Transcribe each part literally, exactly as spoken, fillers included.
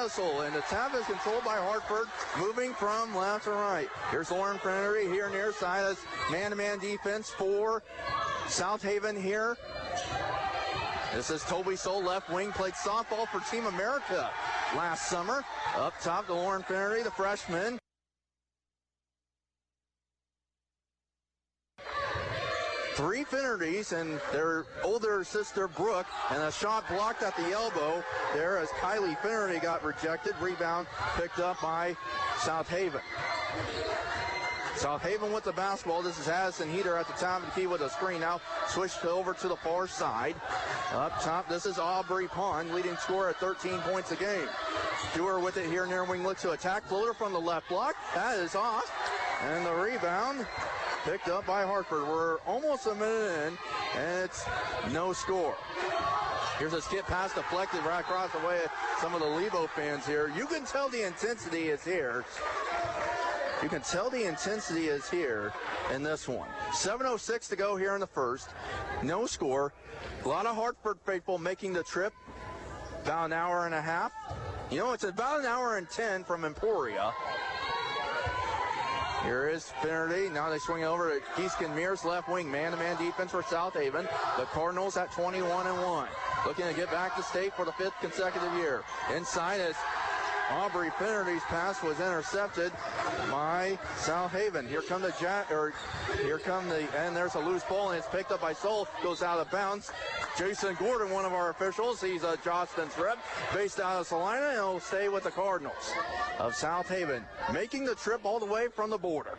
Hessel, and the tap is controlled by Hartford, moving from left to right. Here's Lauren Finnery here near side as man-to-man defense for South Haven here. This is Toby Soul, left wing, played softball for Team America last summer. Up top to Lauren Finnery, the freshman. Three Finnertys and their older sister Brooke, and a shot blocked at the elbow there as Kylie Finnerty got rejected. Rebound picked up by South Haven. South Haven with the basketball. This is Addison Heater at the top of the key with a screen. Now switched over to the far side. Up top, this is Aubrey Pond, leading scorer at thirteen points a game. Dewar with it here near wing, looks to attack. Floater from the left block. That is off. And the rebound picked up by Hartford. We're almost a minute in, and it's no score. Here's a skip pass deflected right across the way of some of the Levo fans here. You can tell the intensity is here. You can tell the intensity is here in this one. seven oh six to go here in the first. No score. A lot of Hartford faithful making the trip. About an hour and a half. You know, it's about an hour and ten from Emporia. Here is Finnerty. Now they swing over to Keiskin Mears, left wing, man-to-man defense for South Haven. The Cardinals at twenty-one and one. Looking to get back to state for the fifth consecutive year. Inside as Aubrey Finnerty's pass was intercepted by South Haven. Here come the Jack, or here come the, and there's a loose ball, and it's picked up by Soul. Goes out of bounds. Jason Gordon, one of our officials, he's a Johnston's rep, based out of Salina, and he'll stay with the Cardinals of South Haven, making the trip all the way from the border.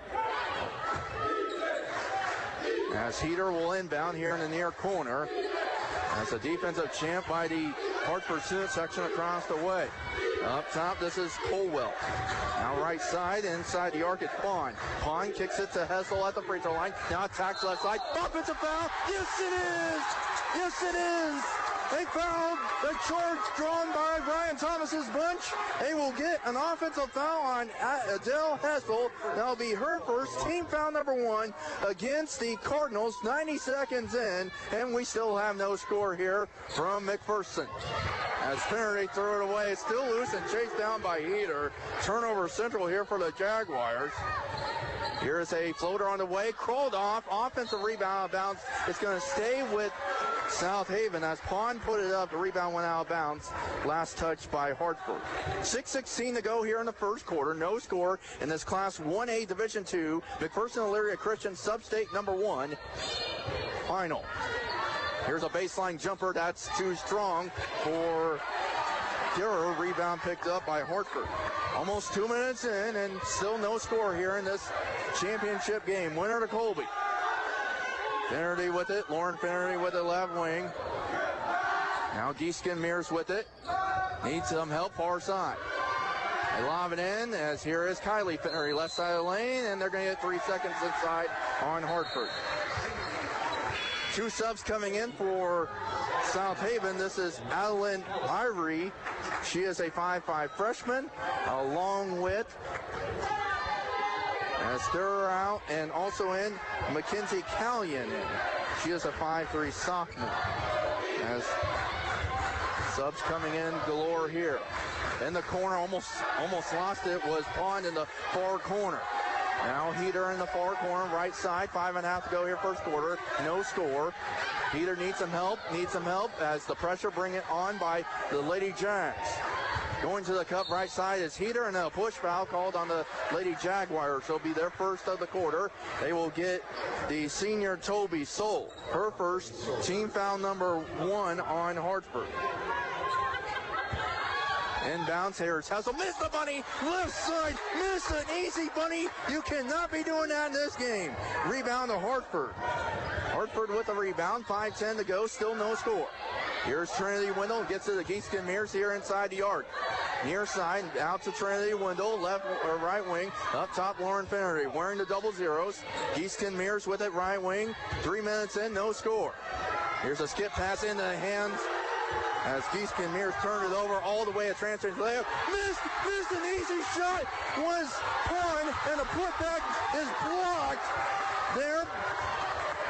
As Heater will inbound here in the near corner. That's a defensive champ by the Hartford student section across the way. Up top, this is Colwell. Now right side, inside the arc, it's Pond. Pond kicks it to Hessel at the free throw line. Now attacks left side. Offensive foul. Yes, it is. Yes, it is. They fouled the charge drawn by Brian Thomas's bunch. They will get an offensive foul on Adele Hessel. That'll be her first, team foul number one against the Cardinals. ninety seconds in, and we still have no score here from McPherson. As Finnerty threw it away, it's still loose and chased down by Heater. Turnover central here for the Jaguars. Here's a floater on the way, crawled off, offensive rebound out of bounds. It's going to stay with South Haven as Pond put it up. The rebound went out of bounds. Last touch by Hartford. six sixteen to go here in the first quarter. No score in this Class one A Division two McPherson Elyria Christian Sub-State number one final. Here's a baseline jumper that's too strong for Durer. Rebound picked up by Hartford. Almost two minutes in and still no score here in this championship game. Winner to Colby. Finnerty with it. Lauren Finnerty with the left wing. Now Geeskin Mears with it. Needs some help far side. They lob it in as here is Kylie Finnerty left side of the lane, and they're going to get three seconds inside on Hartford. Two subs coming in for South Haven. This is Adeline Ivory. She is a five five freshman, along with Stirrer out, and also in Mackenzie Callion. She is a five three sophomore. As subs coming in galore here. In the corner, almost almost lost it, was Pond in the far corner. Now Heater in the far corner, right side, five and a half to go here first quarter, no score. Heater needs some help, needs some help as the pressure bring it on by the Lady Jags. Going to the cup right side is Heater, and a push foul called on the Lady Jaguars. So it'll be their first of the quarter. They will get the senior Toby Soul, her first, team foul number one on Hartford. Inbounds, here's Hessel, missed the bunny, left side, missed an easy bunny. You cannot be doing that in this game. Rebound to Hartford. Hartford with the rebound, five ten to go, still no score. Here's Trinity Wendell, gets to the Geeskin Mears here inside the arc. Near side, out to Trinity Wendell, left or right wing, up top Lauren Finnerty, wearing the double zeros. Geeskin Mears with it, right wing, three minutes in, no score. Here's a skip pass into the hands as Geeskin Mears turned it over all the way at transfer layup. Missed, missed an easy shot, was Pond, and the putback is blocked there.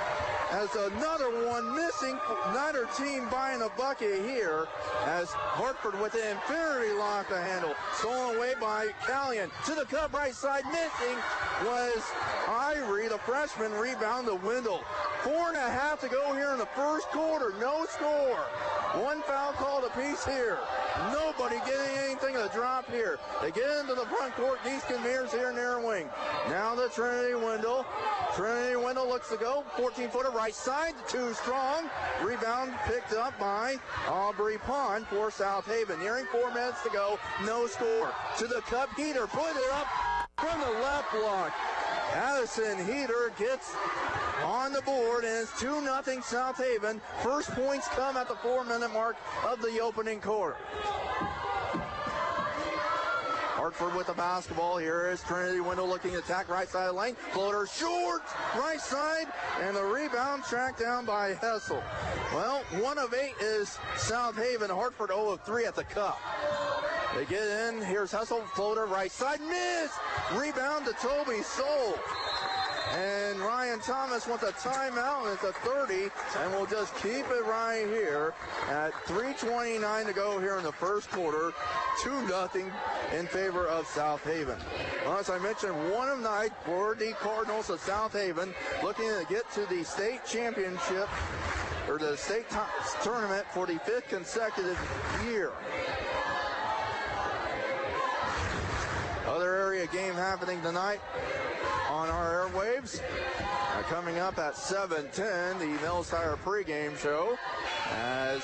As another one missing, neither team buying a bucket here as Hartford Hartford with an infinity lock to handle. Stolen away by Callion. To the cup right side. Missing was Ivory, the freshman. Rebound to Wendell. Four and a half to go here in the first quarter. No score. One foul called apiece here. Nobody getting anything to drop here. They get into the front court. Geeskin Mears here near wing. Now the Trinity Wendell. Trinity Wendell looks to go. fourteen-footer right side. Too strong. Rebound picked up by Aubrey Pond for South Haven. Nearing four minutes to go. No score. To the cup. Heater put it up from the left block. Addison Heater gets on the board, and it's two nothing South Haven. First points come at the four-minute mark of the opening quarter. Hartford with the basketball. Here is Trinity Wendell looking to attack right side of the lane. Floater short, right side, and the rebound tracked down by Hessel. Well, one of eight is South Haven. Hartford zero of three at the cup. They get in. Here's Hessel, floater right side, miss. Rebound to Toby Soul. And Ryan Thomas wants a timeout, and it's a thirty, and we'll just keep it right here at three twenty-nine to go here in the first quarter. two nothing in favor of South Haven. Well, as I mentioned, one of nine for the Cardinals of South Haven, looking to get to the state championship, or the state t- tournament for the fifth consecutive year. Other area game happening tonight on our airwaves. Uh, coming up at seven ten, the Mills Tire pregame show, as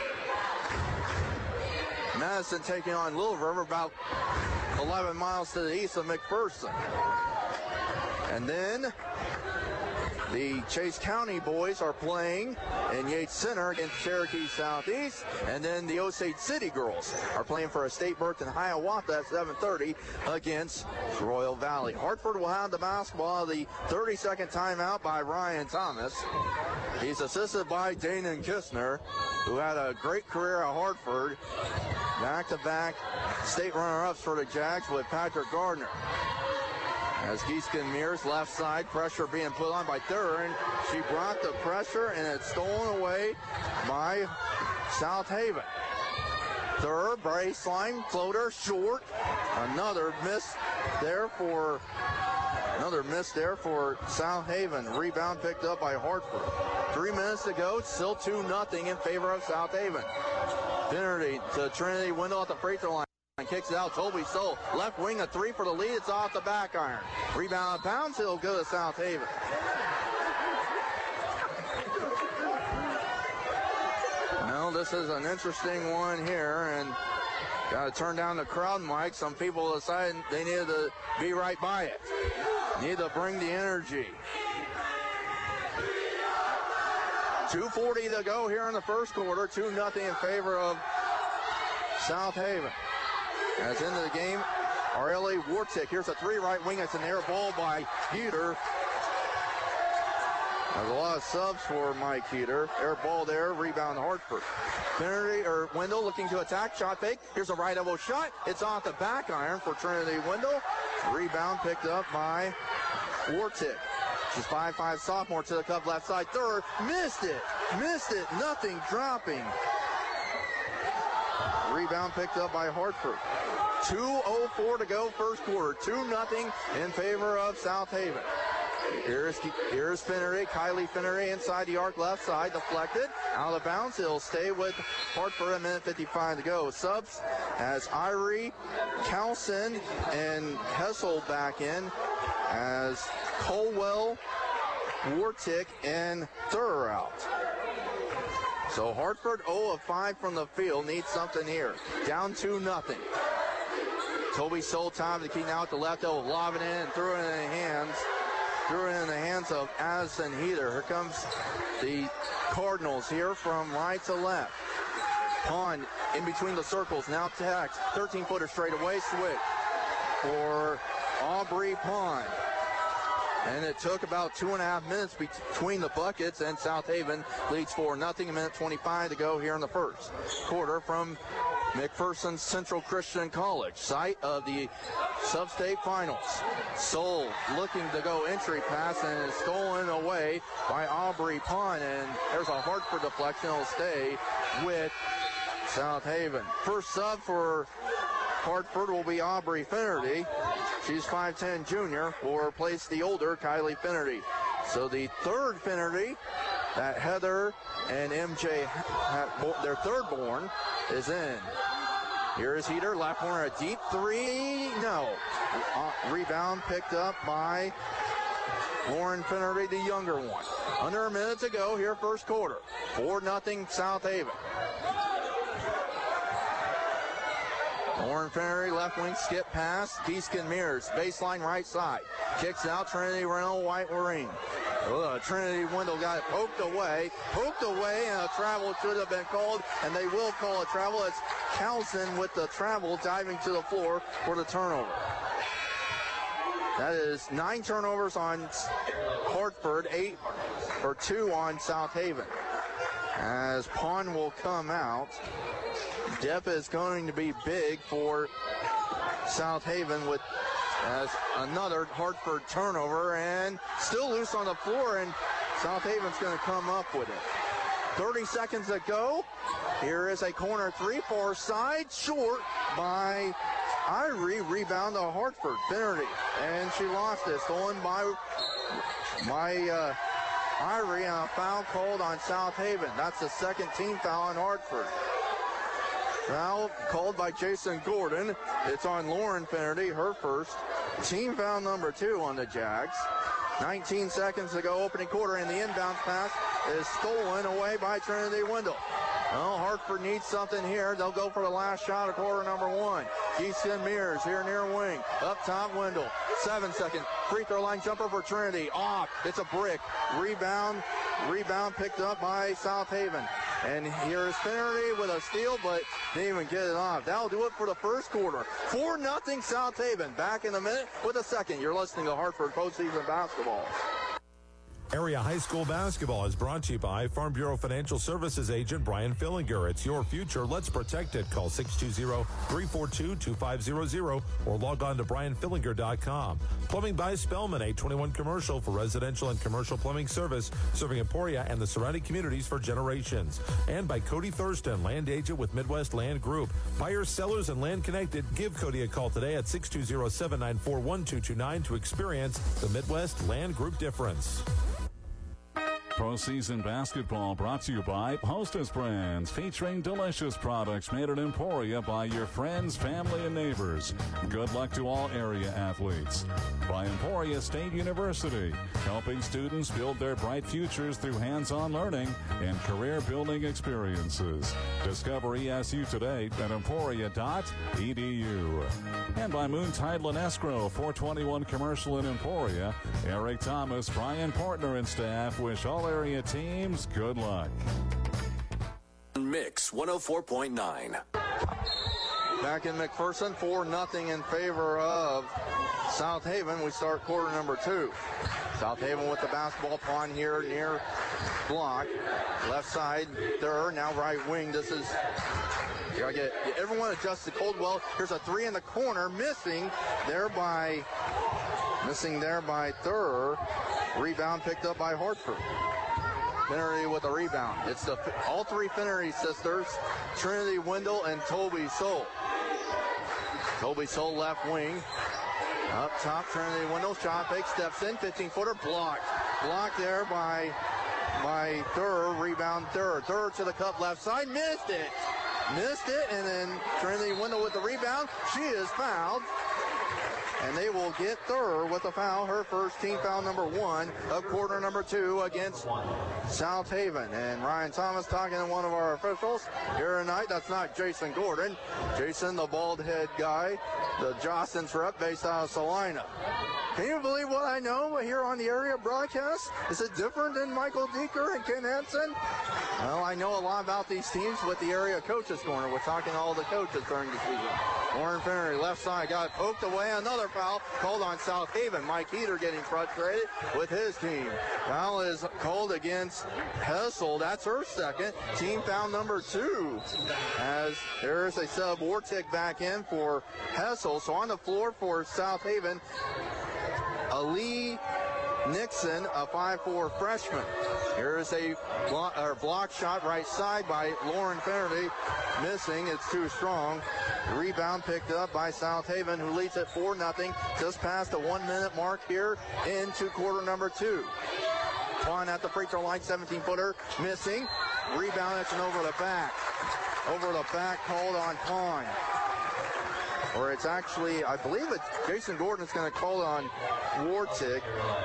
Madison taking on Little River, about eleven miles to the east of McPherson. And then the Chase County boys are playing in Yates Center against Cherokee Southeast. And then the Osage City girls are playing for a state berth in Hiawatha at seven thirty against Royal Valley. Hartford will have the basketball. The thirty-second timeout by Ryan Thomas. He's assisted by Danon Kistner, who had a great career at Hartford. Back-to-back state runner-ups for the Jags with Patrick Gardner. As Geeskin Mears, left side, pressure being put on by Thurin. She brought the pressure, and it's stolen away by South Haven. Third, baseline, floater, short. Another miss there for another miss there for South Haven. Rebound picked up by Hartford. Three minutes to go, still two nothing in favor of South Haven. Finnerty to Trinity Wendell at the free throw line. And kicks it out. Toby Soul, left wing, a three for the lead. It's off the back iron. Rebound bounce. It'll go to South Haven. Well, this is an interesting one here, and got to turn down the crowd mic. Some people decided they needed to be right by it. Need to bring the energy. two forty to go here in the first quarter. two nothing in favor of South Haven. As into the game, Aurelie Wartick. Here's a three right wing. It's an air ball by Heater. There's a lot of subs for Mike Heater. Air ball there. Rebound Hartford. Trinity or Wendell looking to attack. Shot fake. Here's a right elbow shot. It's off the back iron for Trinity Wendell. Rebound picked up by Wartick. She's five five sophomore to the cup left side. Third. Missed it. Missed it. Nothing dropping. Rebound picked up by Hartford. two oh four to go first quarter. two nothing in favor of South Haven. Here's, here's Finnery. Kylie Finnery inside the arc left side. Deflected. Out of bounds. It'll stay with Hartford. A minute fifty-five to go. Subs as Irie, Carlson, and Hessel back in. As Colwell, Wartick, and Thur out. So Hartford zero of five from the field. Needs something here. Down two nothing. Toby Soul time to keep now at the left elbow. Lob it in and threw it in the hands. Threw it in the hands of Addison Heater. Here comes the Cardinals here from right to left. Pond in between the circles. Now attacks. thirteen-footer straight away switch for Aubrey Pond. And it took about two and a half minutes between the buckets, and South Haven leads four nothing. A minute twenty-five to go here in the first quarter from McPherson Central Christian College, site of the sub-state finals. Soul looking to go entry pass, and is stolen away by Aubrey Pond. And there's a Hartford deflection. It'll stay with South Haven. First sub for Hartford will be Aubrey Finnerty. She's five ten junior, will replace the older Kylie Finnerty. So the third Finnerty that Heather and M J, their third born, is in. Here is Heater, left corner, a deep three. No. Uh, rebound picked up by Lauren Finnerty, the younger one. Under a minute to go here, first quarter. four nothing South Haven. Lauren Finnerty, left wing skip pass. Keeskin Mears, baseline right side. Kicks out, Trinity Reynolds, White Marine. Uh, Trinity Wendell got it poked away, poked away, and a travel should have been called, and they will call a travel. It's Townsend with the travel diving to the floor for the turnover. That is nine turnovers on Hartford, eight or two on South Haven. As Pond will come out, depth is going to be big for South Haven with as another Hartford turnover, and still loose on the floor, and South Haven's going to come up with it. thirty seconds to go. Here is a corner three, far side, short by Irie. Rebound to Hartford. Finnerty, and she lost it. Stolen by, by uh, Irie, and a foul called on South Haven. That's the second team foul on Hartford. Foul called by Jason Gordon. It's on Lauren Finnerty, her first. Team foul number two on the Jags. nineteen seconds to go, opening quarter, and the inbound pass is stolen away by Trinity Wendell. Well, Hartford needs something here. They'll go for the last shot of quarter number one. Keeston Mears here near wing. Up top, Wendell. Seven second free throw line jumper for Trinity. Off. It's a brick. Rebound. Rebound picked up by South Haven. And here's Finnerty with a steal, but didn't even get it off. That'll do it for the first quarter. four nothing South Haven. Back in a minute with a second. You're listening to Hartford postseason basketball. Area high school basketball is brought to you by Farm Bureau Financial Services agent Brian Fillinger. It's your future. Let's protect it. Call six two zero, three four two, two five zero zero or log on to brian fillinger dot com. Plumbing by Spellman, eight twenty-one commercial for residential and commercial plumbing service, serving Emporia and the surrounding communities for generations. And by Cody Thurston, land agent with Midwest Land Group. Buyers, sellers, and land connected. Give Cody a call today at six two zero, seven nine four, one two two nine to experience the Midwest Land Group difference. Postseason basketball brought to you by Hostess Brands, featuring delicious products made at Emporia by your friends, family, and neighbors. Good luck to all area athletes. By Emporia State University, helping students build their bright futures through hands-on learning and career-building experiences. Discover E S U today at emporia dot e d u. And by Moon Title and Escrow, four twenty-one Commercial in Emporia. Eric Thomas, Brian Portner, and staff wish all area teams good luck. Mix one oh four point nine. Back in McPherson, four nothing in favor of South Haven. We start quarter number two. South Haven with the basketball pawn here near block. Left side, third, now right wing. This is, you gotta get, everyone adjusts to Coldwell. Here's a three in the corner, missing there by, missing there by Thur. Rebound picked up by Hartford. Finnerty with a rebound. It's the all three Finnerty sisters, Trinity Wendell and Toby Soul. Toby Soul left wing. Up top, Trinity Wendell, shot fake, steps in, fifteen-footer, blocked. Blocked there by, by Thur, rebound Thur. Thur to the cup left side, missed it. Missed it, and then Trinity Wendell with the rebound. She is fouled. And they will get Thur with a foul, her first team foul number one of quarter number two against South Haven. And Ryan Thomas talking to one of our officials here tonight. That's not Jason Gordon. Jason, the bald head guy, the Jostens rep based out of Salina. Can you believe what I know here on the area broadcast? Is it different than Michael Deeker and Ken Hansen? Well, I know a lot about these teams with the area coaches corner. We're talking to all the coaches during the season. Warren Finnerty, left side, got poked away. Another foul called on South Haven. Mike Heater getting frustrated with his team. Foul is called against Hessel. That's her second. Team foul number two. As there is a sub Wartick back in for Hessel. So on the floor for South Haven, Ali Nixon, a five four freshman. Here's a block, or block shot right side by Lauren Finnerty. Missing. It's too strong. The rebound picked up by South Haven, who leads at four nothing. Just past the one-minute mark here into quarter number two. Pond at the free throw line, seventeen-footer. Missing. Rebound, it's an over the back. Over the back called on Pond. Or it's actually, I believe it's Jason Gordon's going to call on Wartick.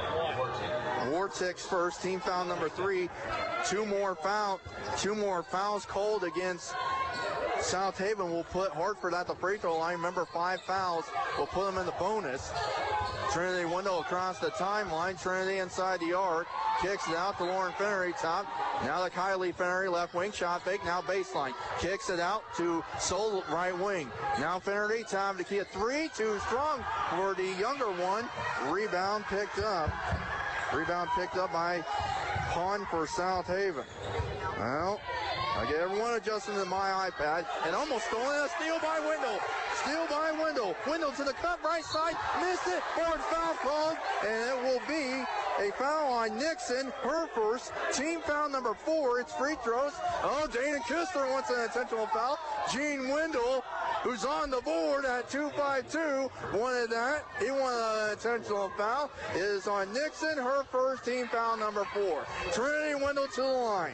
Wartick's first, team foul number three. Two more foul, two more fouls called against South Haven will put Hartford at the free throw line. Remember, five fouls will put them in the bonus. Trinity Wendell across the timeline. Trinity inside the arc. Kicks it out to Lauren Finnery, top. Now to Kylie Finnery, left wing, shot fake, now baseline. Kicks it out to Sol, right wing. Now Finnery, time to key a three, too strong for the younger one. Rebound picked up. Rebound picked up by Pond for South Haven. Well, I get everyone adjusting to my iPad, and almost stolen a steal by Wendell. Steal by Wendell. Wendell to the cut right side, missed it, forward foul called, and it will be a foul on Nixon, her first, team foul number four. It's free throws. Oh, Dana Kistler wants an intentional foul. Gene Wendell, who's on the board at two five two, wanted that. He wanted an intentional foul. It is on Nixon, her first, team foul number four. Trinity Wendell to the line.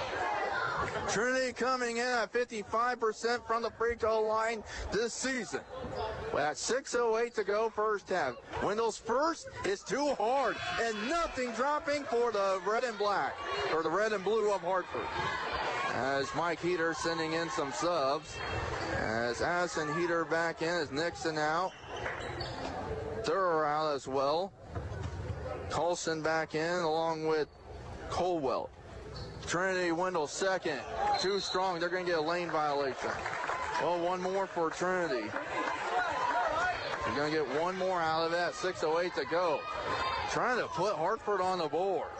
Trinity coming in at fifty-five percent from the free throw line this season. At six oh eight to go, first half. Wendell's first is too hard, and nothing dropping for the red and black, or the red and blue of Hartford. As Mike Heater sending in some subs. As Addison Heater back in, as Nixon out. Thurr out as well. Colson back in along with Colwell. Trinity Wendell second. Too strong. They're going to get a lane violation. Well, one more for Trinity. They're going to get one more out of that. six oh eight to go. Trying to put Hartford on the board.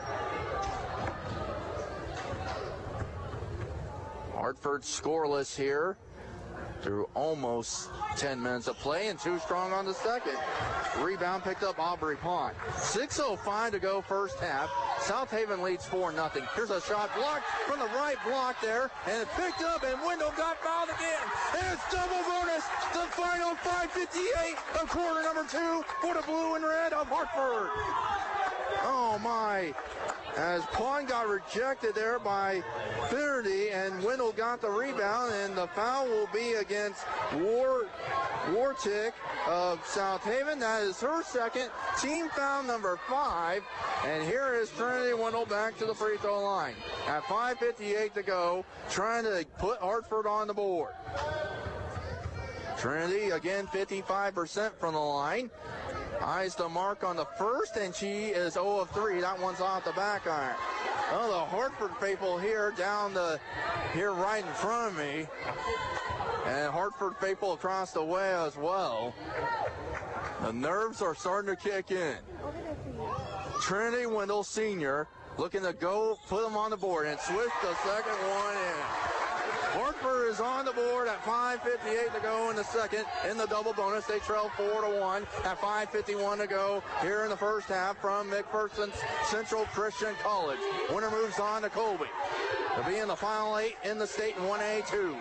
Hartford scoreless here through almost ten minutes of play, and too strong on the second. Rebound picked up Aubrey Pond. six oh five to go, first half. South Haven leads four nothing. Here's a shot blocked from the right block there, and it's picked up, and Wendell got fouled again. And it's double bonus. The final five fifty-eight of quarter number two for the blue and red of Hartford. Oh my. As Pond got rejected there by Finnerty, and Wendell got the rebound, and the foul will be against War, Wartick of South Haven. That is her second, team foul number five. And here is Trinity Wendell back to the free throw line. At five fifty-eight to go, trying to put Hartford on the board. Trinity, again, fifty-five percent from the line. Eyes the mark on the first, and she is zero of three. That one's off the back iron. Well, the Hartford people here down the, here right in front of me. And Hartford people across the way as well. The nerves are starting to kick in. Trinity Wendell Senior looking to go put them on the board and switch the second one in. Hartford is on the board at five fifty-eight to go in the second. In the double bonus, they trail four to one at five fifty-one to go here in the first half from McPherson's Central Christian College. Winner moves on to Colby to be in the final eight in the state in one A two.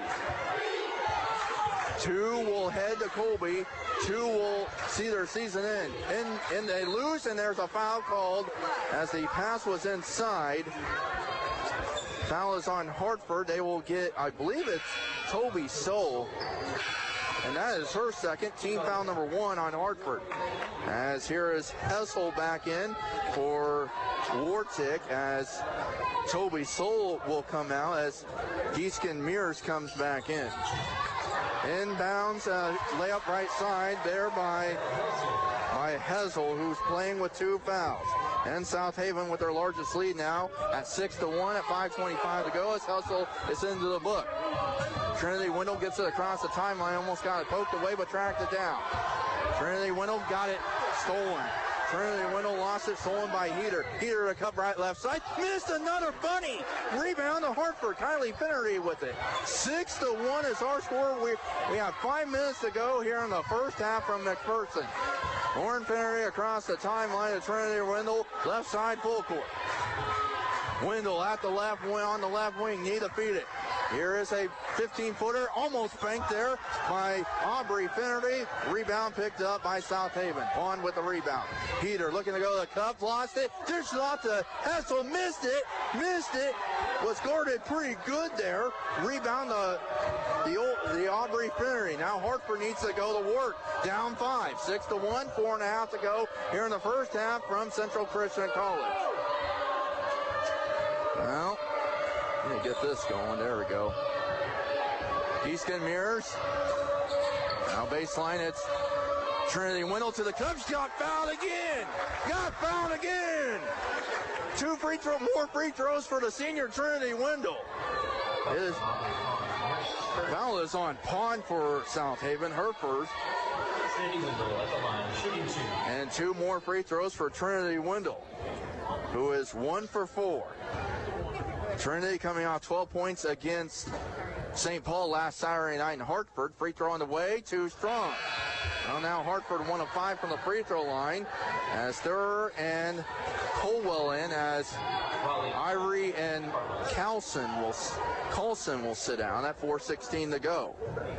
Two will head to Colby. Two will see their season end. And, and they lose, and there's a foul called as the pass was inside. Foul is on Hartford. They will get, I believe it's Toby Soul. And that is her second, team foul number one on Hartford. As here is Hessel back in for Wartick, as Toby Soul will come out as Gieskin Mears comes back in. Inbounds, uh, layup right side there by, by Hessel, who's playing with two fouls. And South Haven with their largest lead now at six to one at five twenty-five to go as Hessel is into the book. Trinity Wendell gets it across the timeline, almost got it poked away, but tracked it down. Trinity Wendell got it stolen. Trinity Wendell lost it, stolen by Heater. Heater to cut right left side. Missed another bunny. Rebound to Hartford. Kylie Finnery with it. Six to one is our score. We, we have five minutes to go here in the first half from McPherson. Lauren Finnery across the timeline to Trinity Wendell. Left side full court. Wendell at the left wing, on the left wing, need to feed it. Here is a fifteen-footer, almost banked there by Aubrey Finnerty. Rebound picked up by South Haven. On with the rebound. Peter looking to go to the cup, lost it. Dished it off to Hessel, missed it, missed it. Was guarded pretty good there. Rebound the the, old, the Aubrey Finnerty. Now Hartford needs to go to work. Down five, six to one, four and a half to go here in the first half from Central Christian College. Well, let me get this going. There we go. Easton Mears. Now baseline, it's Trinity Wendell to the cup. She got fouled again. Got fouled again. Two free throw, more free throws for the senior Trinity Wendell. His foul is on Pond for South Haven, her first. And two more free throws for Trinity Wendell, who is one for four. Trinity coming off twelve points against Saint Paul last Saturday night in Hartford. Free throw on the way, too strong. Well, now Hartford one of five from the free throw line as Thurer and Colwell in, as Irie and Carlson will, Carlson will sit down at four sixteen to go.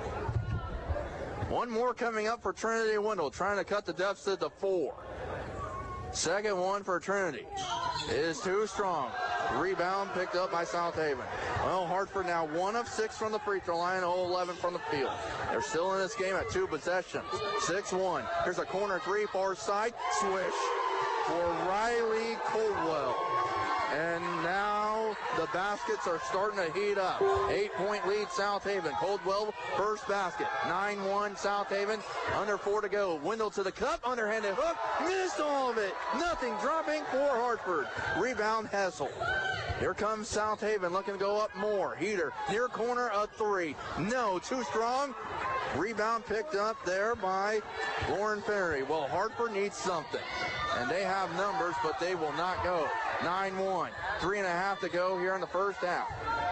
One more coming up for Trinity Wendell, trying to cut the deficit to four. Second one for Trinity is too strong. Rebound picked up by South Haven. Well, Hartford now one of six from the free throw line, oh eleven from the field. They're still in this game at two possessions. six one. Here's a corner three, far side. Swish for Riley Coldwell. And now the baskets are starting to heat up. Eight-point lead, South Haven. Coldwell, first basket. nine one, South Haven. Under four to go. Wendell to the cup. Underhanded hook. Missed all of it. Nothing dropping for Hartford. Rebound, Hessel. Here comes South Haven looking to go up more. Heater, near corner, a three. No, too strong. Rebound picked up there by Lauren Ferry. Well, Hartford needs something. And they have numbers, but they will not go. nine one. Three and a half to go here in the first half.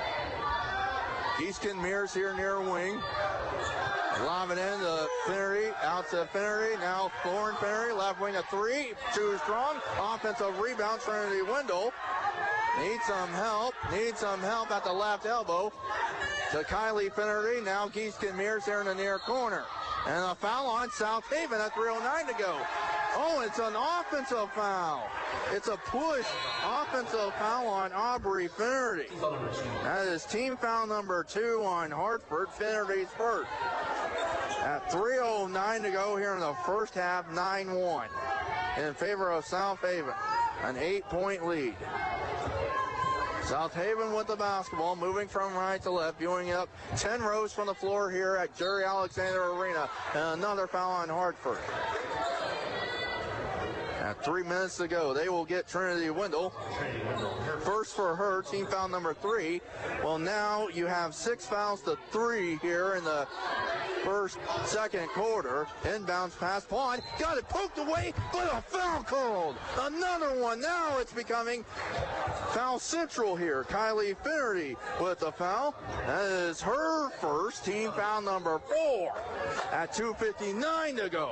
Easton Mears here near wing. Lob it in to Finnerty. Out to Finnerty. Now Lauren Finnerty. Left wing a three. Too strong. Offensive rebound. Trinity Wendell. Needs some help. Needs some help at the left elbow. To Kylie Finnerty. Now Easton Mears here in the near corner. And a foul on South Haven at three oh nine to go. Oh, it's an offensive foul. It's a push. Offensive foul on Aubrey Finnerty. That is team foul number two on Hartford. Finnerty's first. At three oh nine to go here in the first half, nine one. In favor of South Haven. An eight-point lead. South Haven with the basketball, moving from right to left, viewing up ten rows from the floor here at Jerry Alexander Arena. And another foul on Hartford. At three minutes to go, they will get Trinity Wendell. First for her, team foul number three. Well, now you have six fouls to three here in the first, second quarter. Inbounds pass, Pond. Got it poked away, but a foul called. Another one. Now it's becoming foul central here. Kylie Finnerty with the foul. That is her first, team foul number four. At two fifty-nine to go.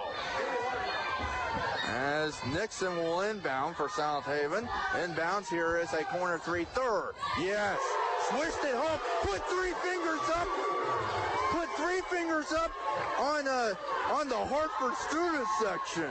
As Nixon will inbound for South Haven. Inbounds here is a corner three, third. Yes. Swished it home. Put three fingers up. Put three fingers up on uh, on the Hartford student section.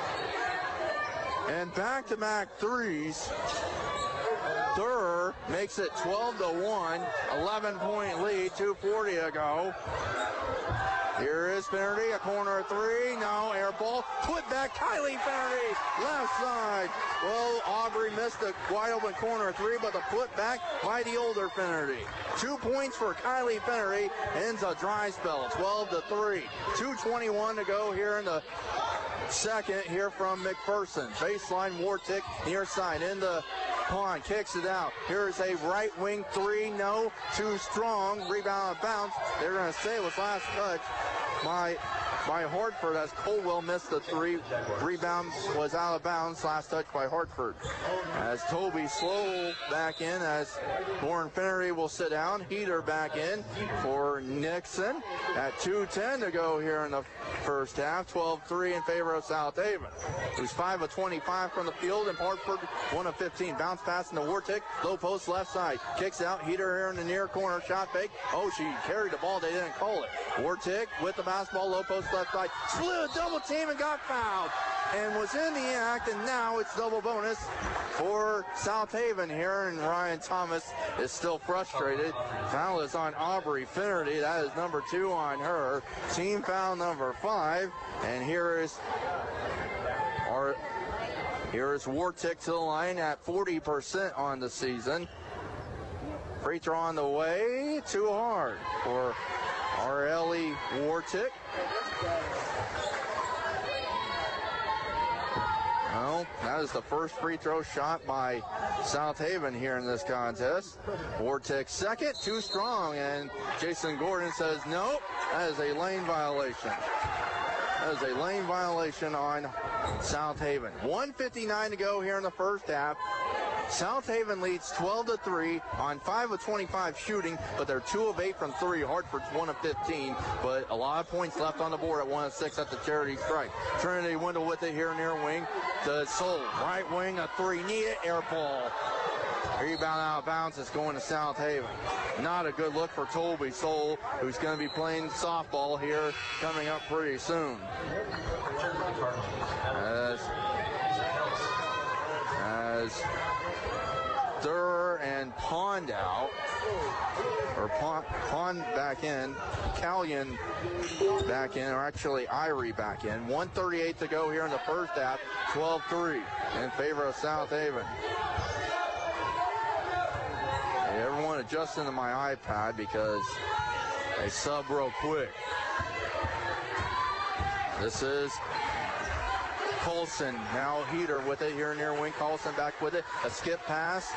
And back-to-back threes. Thurer makes it twelve to one. eleven-point lead. two forty to go. Here is Finnerty, a corner three. No, air ball. Put back, Kylie Finnerty, left side. Well, Aubrey missed a wide open corner three, but the put back by the older Finnerty. Two points for Kylie Finnerty. Ends a dry spell, twelve to three. two twenty-one to go here in the second here from McPherson. Baseline, Wartick, near side, into Pond, kicks it out. Here's a right wing three, no, too strong. Rebound bounce. They're going to say it was last touch by, by Hartford as Colwell missed the three. Rebound was out of bounds. Last touch by Hartford. As Toby Slow back in, as Lauren Finnerty will sit down. Heater back in for Nixon. At two ten to go here in the first half. twelve three in favor of South Haven, who's five of twenty-five from the field, and Hartford one of fifteen. Bounce bounce pass into Wartick. Low post left side. Kicks out. Heater here in the near corner. Shot fake. Oh, she carried the ball. They didn't call it. Wartick with the basketball. Low post left side. Split a double team and got fouled. And was in the act, and now it's double bonus for South Haven here, and Ryan Thomas is still frustrated. Foul is on Aubrey Finnerty. That is number two on her. Team foul number five, and here is our here is Wartick to the line at forty percent on the season. Free throw on the way, too hard for Arely Wartick. Well, that is the first free throw shot by South Haven here in this contest. Wartick second, too strong, and Jason Gordon says, nope, that is a lane violation. That is a lane violation on South Haven. one fifty-nine to go here in the first half. South Haven leads twelve to three on five of twenty-five shooting, but they're two of eight from three. Hartford's one of fifteen, but a lot of points left on the board at one of six at the charity strike. Trinity Wendell with it here near wing. The Soul, right wing, a three. Need it, air ball. Rebound out of bounds. It's going to South Haven. Not a good look for Toby Soul, who's going to be playing softball here coming up pretty soon. As, as Durr and Pond out, or Pond, Pond back in, Callion back in, or actually Irie back in. one thirty-eight to go here in the first half, twelve three in favor of South Haven. Hey, everyone adjust into my iPad because they sub real quick. This is Colson, now Heater with it here near wing. Colson back with it. A skip pass.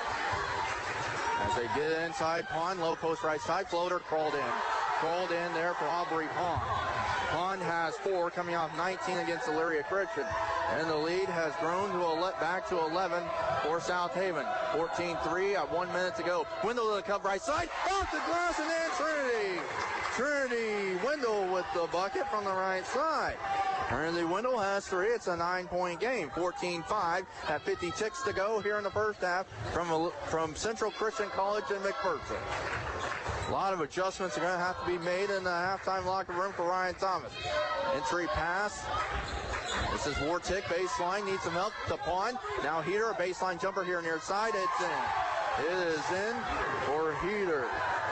As they get inside, Pond, low post right side. Floater crawled in. Crawled in there for Aubrey Pond. Pond has four, coming off nineteen against Elyria Christian. And the lead has grown to a back to eleven for South Haven. fourteen three at one minute to go. Wendell to the cup right side. Off the glass, and then Trinity. Trinity Wendell with the bucket from the right side. Trinity Wendell has three. It's a nine-point game. fourteen five at fifty-six to go here in the first half from, a, from Central Christian College in McPherson. A lot of adjustments are going to have to be made in the halftime locker room for Ryan Thomas. Entry pass. This is Wartick, baseline, needs some help. The Pond. Now Heater, a baseline jumper here near side. It's in. It is in for Heater.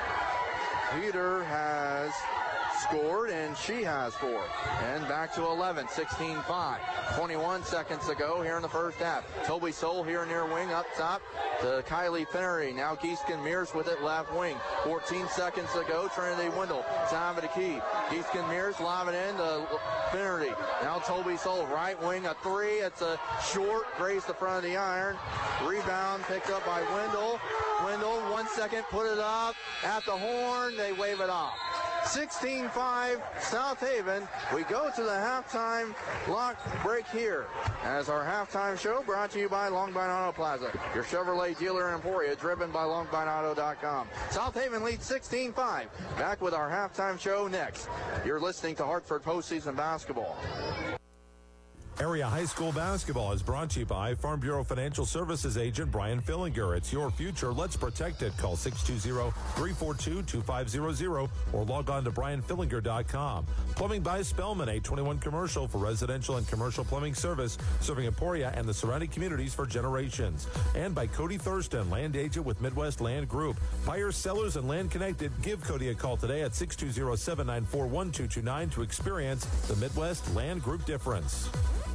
Heater has scored, and she has four. And back to eleven, sixteen five. twenty-one seconds to go here in the first half. Toby Soul here near wing, up top to Kylie Finnery. Now Geeskin Mears with it, left wing. fourteen seconds to go. Trinity Wendell, time of the key. Geeskin Mears lobbing in to Finnery. Now Toby Soul, right wing, a three. It's a short, grazed the front of the iron. Rebound picked up by Wendell. Wendell, one second, put it up at the horn. They wave it off. sixteen five, South Haven. We go to the halftime lock break here as our halftime show brought to you by Longbine Auto Plaza, your Chevrolet dealer in Emporia, driven by longbine auto dot com. South Haven leads sixteen five. Back with our halftime show next. You're listening to Hartford Postseason Basketball. Area High School basketball is brought to you by Farm Bureau Financial Services agent Brian Fillinger. It's your future. Let's protect it. Call six two zero, three four two, two five zero zero or log on to brian fillinger dot com. Plumbing by Spellman, eight twenty-one commercial for residential and commercial plumbing service, serving Emporia and the surrounding communities for generations. And by Cody Thurston, land agent with Midwest Land Group. Buyers, sellers, and land connected. Give Cody a call today at six two zero, seven nine four, one two two nine to experience the Midwest Land Group difference.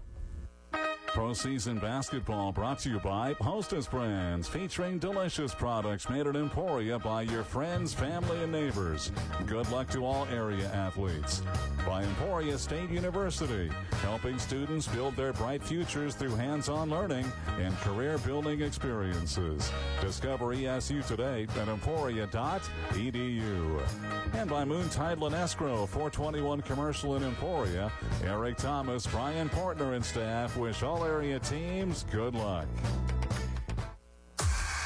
Postseason basketball brought to you by Hostess Brands, featuring delicious products made at Emporia by your friends, family, and neighbors. Good luck to all area athletes. By Emporia State University, helping students build their bright futures through hands-on learning and career-building experiences. Discover E S U today at emporia dot e d u. And by Moon Title and Escrow, four twenty-one Commercial in Emporia. Eric Thomas, Brian Portner, and staff wish all area teams good luck.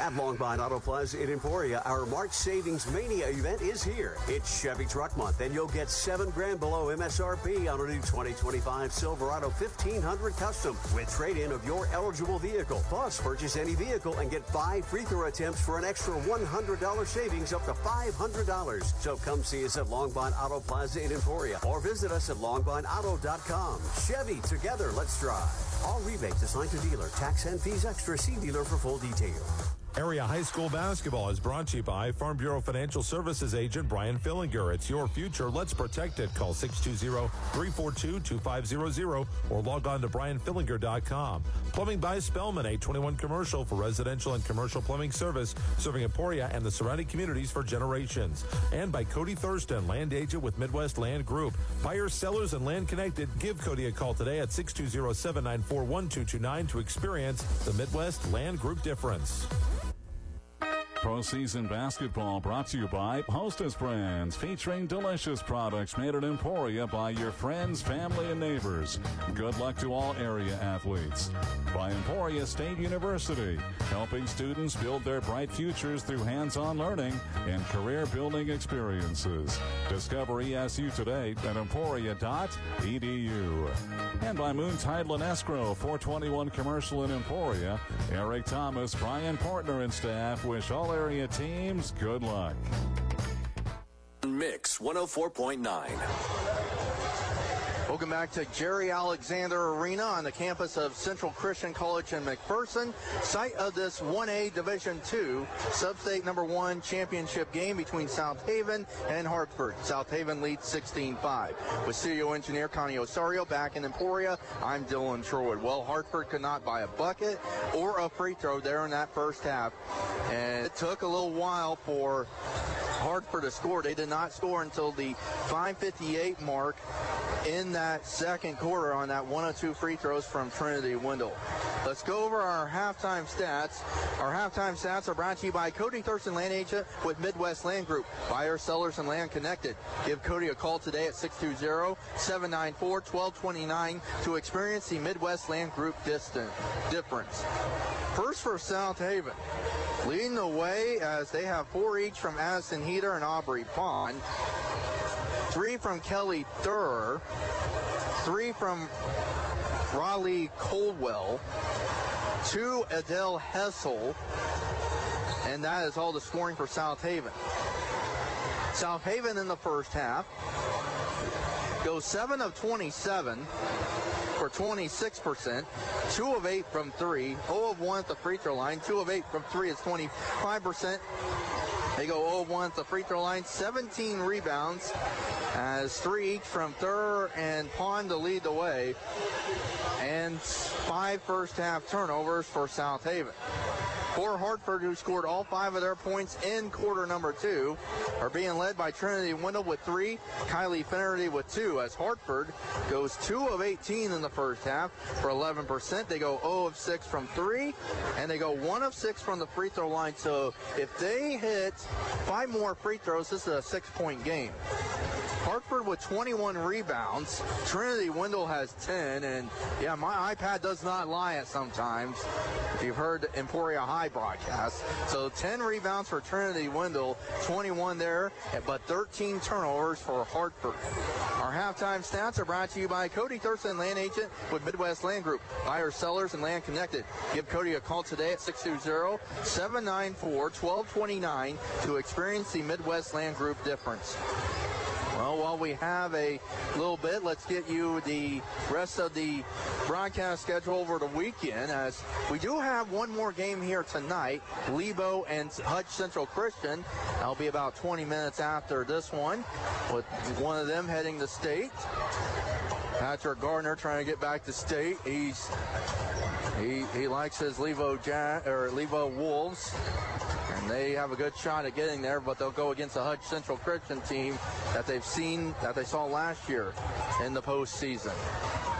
At Longbond Auto Plaza in Emporia, our March Savings Mania event is here. It's Chevy Truck Month, and you'll get seven grand below M S R P on a new twenty twenty-five Silverado fifteen hundred Custom with trade-in of your eligible vehicle. Plus, purchase any vehicle and get five free throw attempts for an extra one hundred dollars savings up to five hundred dollars. So come see us at Longbond Auto Plaza in Emporia or visit us at longbond auto dot com. Chevy, together, let's drive. All rebates assigned to dealer. Tax and fees extra. See dealer for full details. Area high school basketball is brought to you by Farm Bureau Financial Services agent Brian Fillinger. It's your future. Let's protect it. Call six two zero, three four two, two five zero zero or log on to brian fillinger dot com. Plumbing by Spellman, eight twenty-one commercial for residential and commercial plumbing service, serving Emporia and the surrounding communities for generations. And by Cody Thurston, land agent with Midwest Land Group. Buyers, sellers, and land connected. Give Cody a call today at six two zero, seven nine four, one two two nine to experience the Midwest Land Group difference. Postseason basketball brought to you by Hostess Brands, featuring delicious products made in Emporia by your friends, family, and neighbors. Good luck to all area athletes. By Emporia State University, helping students build their bright futures through hands-on learning and career-building experiences. Discover E S U today at emporia dot e d u. And by Moon Title and Escrow, four twenty-one Commercial in Emporia, Eric Thomas, Brian Partner, and staff wish all area teams good luck. Mix one oh four point nine. Welcome back to Jerry Alexander Arena on the campus of Central Christian College in McPherson, site of this one A Division two Sub-State number one championship game between South Haven and Hartford. South Haven leads sixteen five. With studio engineer Connie Osorio back in Emporia, I'm Dylan Sherwood. Well, Hartford could not buy a bucket or a free throw there in that first half, and it took a little while for Hartford to score. They did not score until the five fifty-eight mark in that second quarter on that one oh two free throws from Trinity Wendell. Let's go over our halftime stats. Our halftime stats are brought to you by Cody Thurston, land agent with Midwest Land Group. Buyers, sellers, and land connected. Give Cody a call today at six two zero, seven nine four, one two two nine to experience the Midwest Land Group distant difference. First for South Haven, leading the way as they have four each from Addison Heater and Aubrey Pond. Three from Kelly Thurr, three from Raleigh Coldwell, two Adele Hessel, and that is all the scoring for South Haven. South Haven in the first half goes seven of twenty-seven for twenty-six percent, two of eight from three, zero of one at the free throw line, two of eight from three is twenty-five percent. They go zero of one at the free throw line, seventeen rebounds, as three each from Thurr and Pond to lead the way, and five first half turnovers for South Haven. For Hartford, who scored all five of their points in quarter number two, are being led by Trinity Wendell with three, Kylie Finnerty with two, as Hartford goes two of eighteen in the first half for eleven percent. They go zero of six from three, and they go one of six from the free throw line. So if they hit five more free throws, this is a six-point game. Hartford with twenty-one rebounds. Trinity Wendell has ten, and yeah, my iPad does not lie at sometimes, if you've heard the Emporia High broadcast. So ten rebounds for Trinity Wendell, twenty-one there, but thirteen turnovers for Hartford. Our halftime stats are brought to you by Cody Thurston, land agent with Midwest Land Group. Buyers, sellers, and land connected. Give Cody a call today at six two zero, seven nine four, one two two nine to experience the Midwest Land Group difference. Well, while we have a little bit, let's get you the rest of the broadcast schedule over the weekend, as we do have one more game here tonight, Lebo and Hutch Central Christian. That'll be about twenty minutes after this one, with one of them heading to state. Patrick Gardner trying to get back to state. He's he he likes his Lebo ja- or Lebo Wolves. And they have a good shot at getting there, but they'll go against the Hutch Central Christian team that they've seen, that they saw last year in the postseason.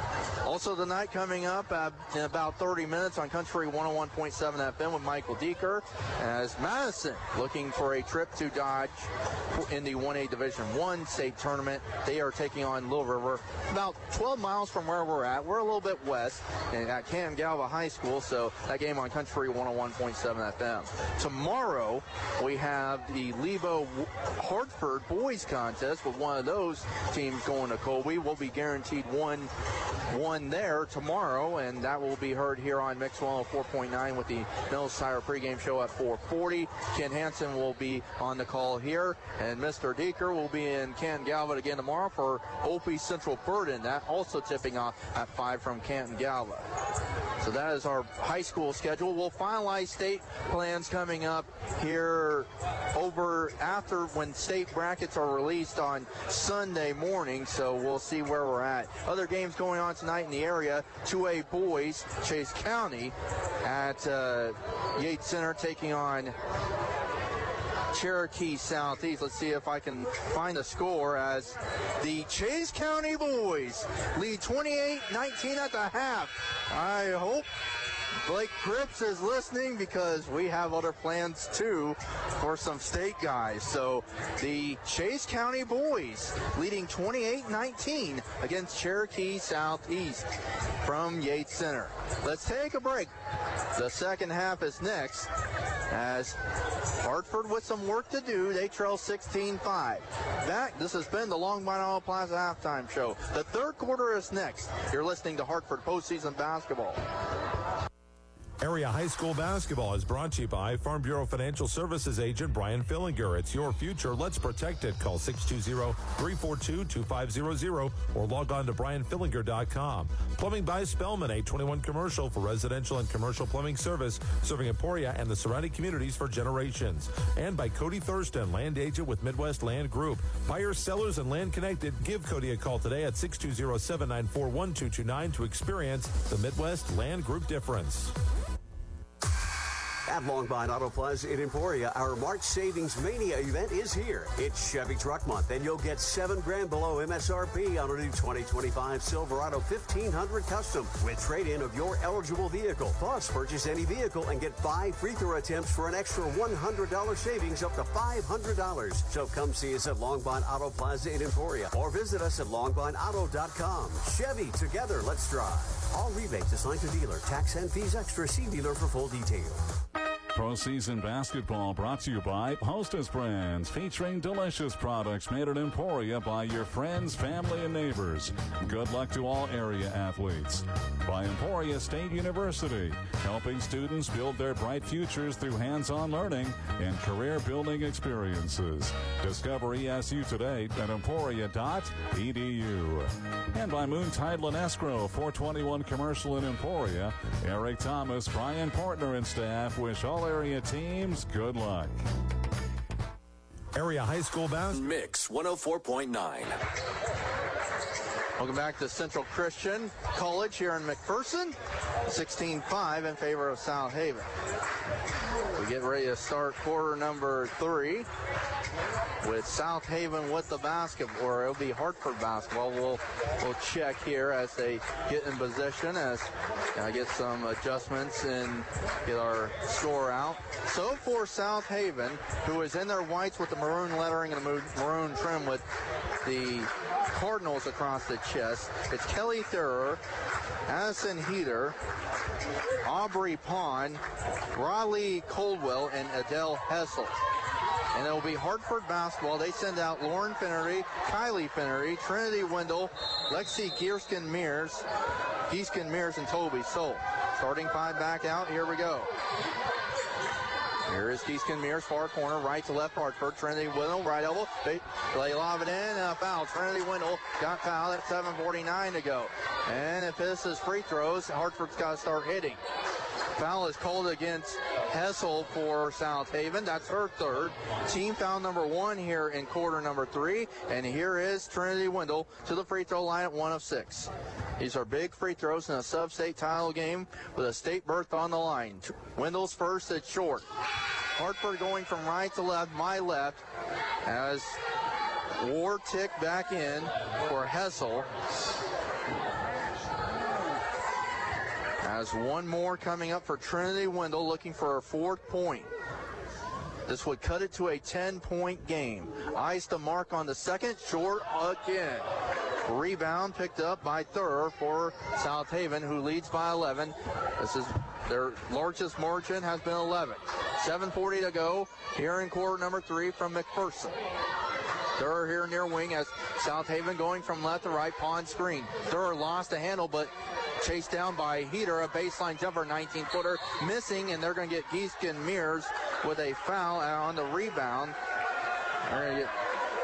Also tonight coming up uh, in about thirty minutes on Country one oh one point seven F M with Michael Deeker, as Madison looking for a trip to Dodge in the one A Division one state tournament. They are taking on Little River, about twelve miles from where we're at. We're a little bit west at Canton Galva High School, so that game on Country one oh one point seven F M. Tomorrow we have the Levo Hartford boys contest with one of those teams going to Colby. We'll be guaranteed one one there tomorrow, and that will be heard here on Mix one oh four point nine with the Mills Tire pregame show at four forty. Ken Hansen will be on the call here, and Mister Deeker will be in Canton Galva again tomorrow for Opie Central Burden. That also tipping off at five from Canton Galva. So that is our high school schedule. We'll finalize state plans coming up here over after when state brackets are released on Sunday morning. So we'll see where we're at. Other games going on tonight in the area. two A boys, Chase County at uh, Yates Center taking on Cherokee Southeast. Let's see if I can find the score as the Chase County boys lead twenty-eight nineteen at the half. I hope Blake Cripps is listening because we have other plans too for some state guys. So the Chase County boys leading twenty-eight nineteen against Cherokee Southeast from Yates Center. Let's take a break. The second half is next as Hartford with some work to do. They trail sixteen five. Back, this has been the Longmont Auto Plaza halftime show. The third quarter is next. You're listening to Hartford postseason basketball. Area high school basketball is brought to you by Farm Bureau Financial Services agent Brian Fillinger. It's your future. Let's protect it. Call six two zero, three four two, two five zero zero or log on to brian fillinger dot com. Plumbing by Spellman, eight twenty-one commercial for residential and commercial plumbing service, serving Emporia and the surrounding communities for generations. And by Cody Thurston, land agent with Midwest Land Group. Buyers, sellers, and land connected. Give Cody a call today at six two zero, seven nine four, one two two nine to experience the Midwest Land Group difference. At Longmont Auto Plaza in Emporia, our March Savings Mania event is here. It's Chevy Truck Month, and you'll get seven grand below M S R P on a new twenty twenty-five Silverado fifteen hundred Custom with trade-in of your eligible vehicle. Plus, purchase any vehicle and get five free throw attempts for an extra one hundred dollars savings up to five hundred dollars. So come see us at Longmont Auto Plaza in Emporia or visit us at longmont auto dot com. Chevy, together, let's drive. All rebates assigned to dealer. Tax and fees extra. See dealer for full details. Postseason basketball brought to you by Hostess Brands, featuring delicious products made at Emporia by your friends, family, and neighbors. Good luck to all area athletes. By Emporia State University, helping students build their bright futures through hands-on learning and career-building experiences. Discover E S U today at emporia dot e d u. And by Moon Tideland Escrow, four twenty-one Commercial in Emporia. Eric Thomas, Brian Partner, and staff wish all area teams good luck. Area high school basketball. Mix one oh four point nine. Welcome back to Central Christian College here in McPherson. sixteen five in favor of South Haven. We get ready to start quarter number three with South Haven with the basketball, or it'll be Hartford basketball. We'll we'll check here as they get in position, as I get some adjustments and get our score out. So for South Haven, who is in their whites with the maroon lettering and the maroon trim with the Cardinals across the chest, it's Kelly Thurer, Addison Heater, Aubrey Pond, Raleigh Coldwell, and Adele Hessel. And it'll be Hartford basketball. They send out Lauren Finnery, Kylie Finnery, Trinity Wendell, Lexi Gierskin Mears, Gieskin Mears, and Toby Soul. Starting five back out. Here we go. Here is Gieskin Mears, far corner, right to left Hartford. Trinity Wendell, right elbow. They, they lob it in, and a foul. Trinity Wendell got fouled at seven forty-nine to go. And if this is free throws, Hartford's got to start hitting. Foul is called against Hessel for South Haven. That's her third. Team foul number one here in quarter number three. And here is Trinity Wendell to the free throw line at one of six. These are big free throws in a sub-state title game with a state berth on the line. Wendell's first is short. Hartford going from right to left, my left, as Ward tick back in for Hessel. As one more coming up for Trinity Wendell, looking for a fourth point. This would cut it to a ten-point game. Eyes to mark on the second, short again. Rebound picked up by Thur for South Haven, who leads by eleven. This is their largest margin, has been eleven. seven forty to go here in quarter number three from McPherson. Thur here near wing as South Haven going from left to right, pawn screen. Thur lost a handle, but chased down by Heater, a baseline jumper, nineteen-footer, missing, and they're going to get Gieskin Mears with a foul on the rebound. They're going to get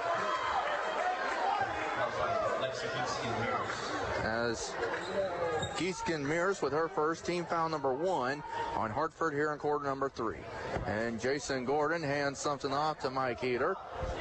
as Gieskin Mears with her first, team foul number one on Hartford here in quarter number three. And Jason Gordon hands something off to Mike Heater.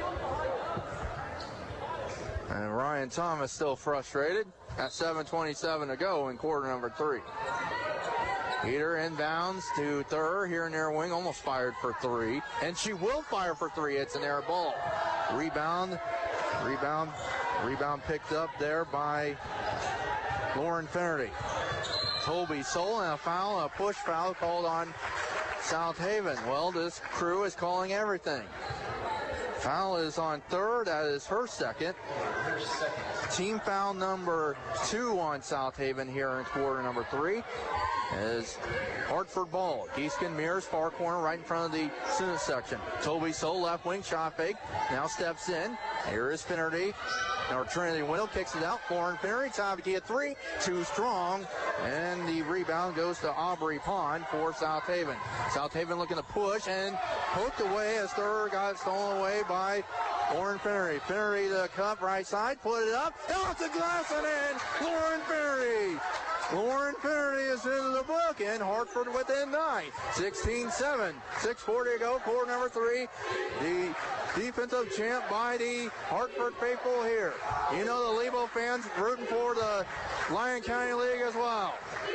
And Ryan Thomas still frustrated at seven twenty-seven to go in quarter number three. Heater inbounds to Thur here near wing, almost fired for three. And she will fire for three. It's an air ball. Rebound, rebound, rebound picked up there by Lauren Finnerty. Toby Soul and a foul, a push foul called on South Haven. Well, this crew is calling everything. Foul is on Thur. That is her second. Team foul number two on South Haven here in quarter number three is Hartford ball. Gieskin Mears, far corner, right in front of the student section. Toby Soul, left wing, shot fake. Now steps in. Here is Finnerty. Now Trinity Wendell kicks it out. Lauren Finnerty, time to get three. Too strong. And the rebound goes to Aubrey Pond for South Haven. South Haven looking to push and poked away as Thur got stolen away by Lauren Finnerty. Finnerty to the cup, right side, put it up. Off the glass and in. Lauren Finnerty. Lauren Finnerty is into the book, and Hartford within nine. sixteen seven. six forty to go, quarter number three. The defensive champ by the Hartford faithful here. You know the Lebo fans rooting for the Lyon County League as well.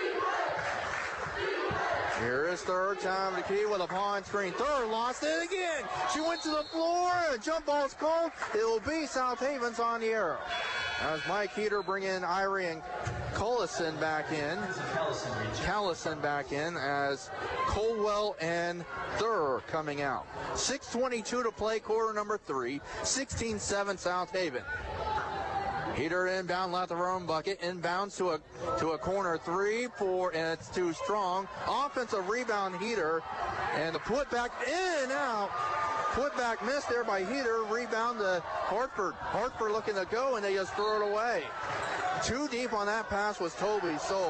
Here is third time to key with a pawn screen. Third lost it again. She went to the floor. A jump ball's called. It will be South Haven's on the arrow. As Mike Heater bring in Irie and Collison back in. Callison back in as Colwell and Thur coming out. six twenty-two to play, quarter number three. sixteen seven South Haven. Heater inbound, left of her own bucket. Inbounds to a to a corner three, four, and it's too strong. Offensive rebound, Heater, and the putback in and out. Putback missed there by Heater. Rebound to Hartford. Hartford looking to go, and they just throw it away. Too deep on that pass was Toby Soul.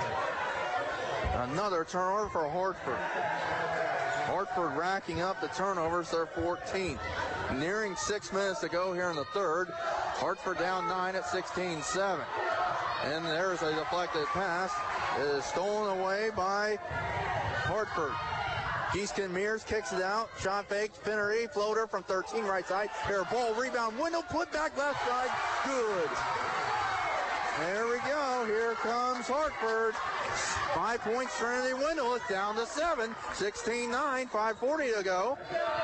Another turnover for Hartford. Hartford racking up the turnovers, their fourteenth. Nearing six minutes to go here in the third. Hartford down nine at sixteen seven. And there's a deflected pass. It is stolen away by Hartford. Gieskin Mears kicks it out. Shot fake. Finnerty. Floater from thirteen right side. Air ball. Rebound. Wendell put back left side. Good. There we go. Here comes Hartford. Five points, Trinity Wendell. It's down to seven. sixteen nine. five forty to go.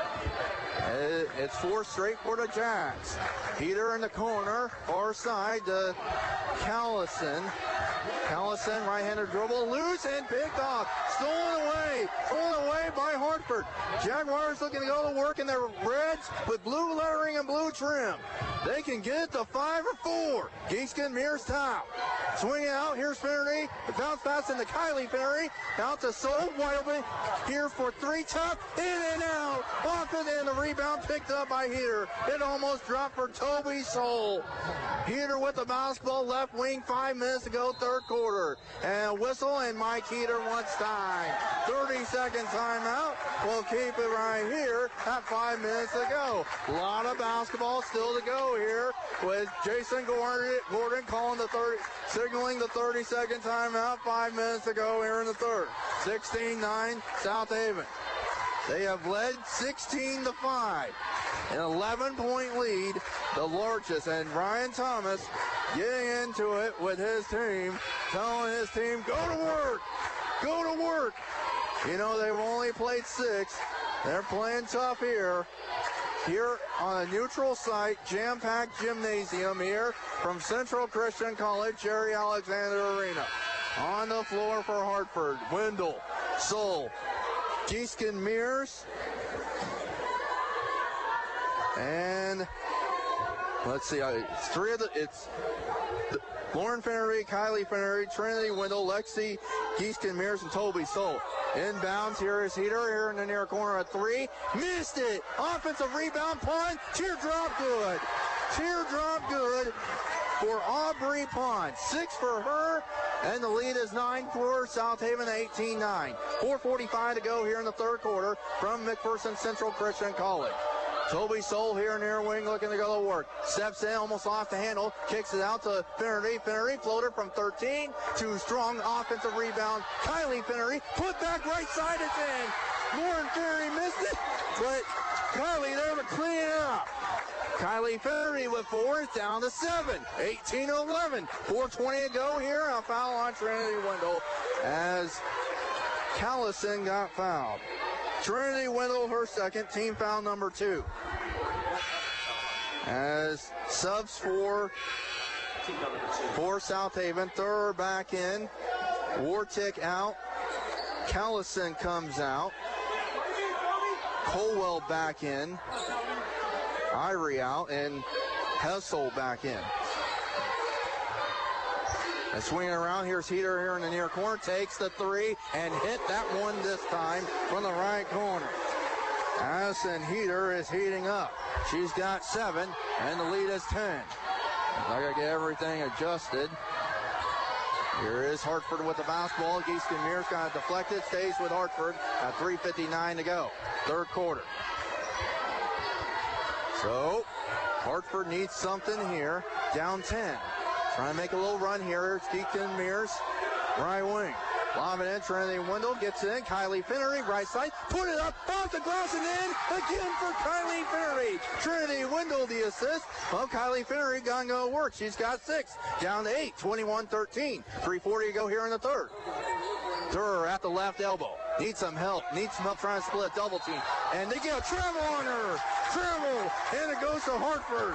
It's four straight for the Jacks. Heater in the corner, far side to Callison. Callison, right-handed dribble, loose and picked off. Stolen away, stolen away by Hartford. Jaguars looking to go to work in their reds with blue lettering and blue trim. They can get it to five or four. Gieskin Mears top. Swing it out, here's Finnerty. The bounce pass into Kylie Finnerty. Out to Soul, wide open. Here for three, top, in and out. Off it, and the rebound picked up by Heater. It almost dropped for Toby Soul. Heater with the basketball, left wing, five minutes to go, third quarter. And a whistle, and Mike Heater wants time. thirty second timeout. We'll keep it right here at five minutes to go. A lot of basketball still to go here with Jason Gordon, Gordon calling the thirty, signaling the thirty second timeout. Five minutes to go here in the third. sixteen nine South Haven. They have led sixteen to five. An eleven point lead, the largest, and Ryan Thomas getting into it with his team, telling his team, go to work, go to work. You know, they've only played six. They're playing tough here. Here on a neutral site, jam-packed gymnasium here from Central Christian College, Jerry Alexander Arena. On the floor for Hartford. Wendell, Soule, Giesken, Mears. And let's see, it's three of the, it's Lauren Finnery, Kylie Finnery, Trinity Wendell, Lexi, Giesken, Mears, and Toby Soule. Inbounds, here is Heater, here in the near corner at three. Missed it! Offensive rebound, Pond, teardrop good. Teardrop good for Aubrey Pond. Six for her, and the lead is nine for South Haven, eighteen nine. four forty-five to go here in the third quarter from McPherson Central Christian College. Toby Soule here near wing looking to go to work. Steps in, almost off the handle. Kicks it out to Finnery. Finnery floater from thirteen. Too strong. Offensive rebound. Kylie Finnery. Put back right side. It's in. Lauren Finnery missed it. But Kylie there to clean it up. Kylie Finnery with four. It's down to seven. eighteen eleven. four twenty to go here. A foul on Trinity Wendell as Callison got fouled. Trinity Wendell, her second, team foul number two. As subs for, for South Haven, Thurr back in, Wartick out, Callison comes out, Colwell back in, Irie out, and Hessel back in. And swinging around, here's Heater here in the near corner, takes the three and hit that one this time from the right corner. Addison Heater is heating up. She's got seven, and the lead is ten. I gotta get everything adjusted. Here is Hartford with the basketball. Giesken Mears got it deflected, stays with Hartford at three fifty-nine to go. Third quarter. So, Hartford needs something here, down ten. Trying to make a little run here. It's Giesken Mears, right wing. Lob it in, Trinity Wendell gets in. Kylie Finnery, right side. Put it up, off the glass and in. Again for Kylie Finnery. Trinity Wendell the assist. Well, Kylie Finnery gonna go work. She's got six. Down to eight, twenty-one thirteen. three forty to go here in the third. Durr at the left elbow. Needs some help. Needs some help trying to split double team. And they get a travel on her. Travel. And it goes to Hartford.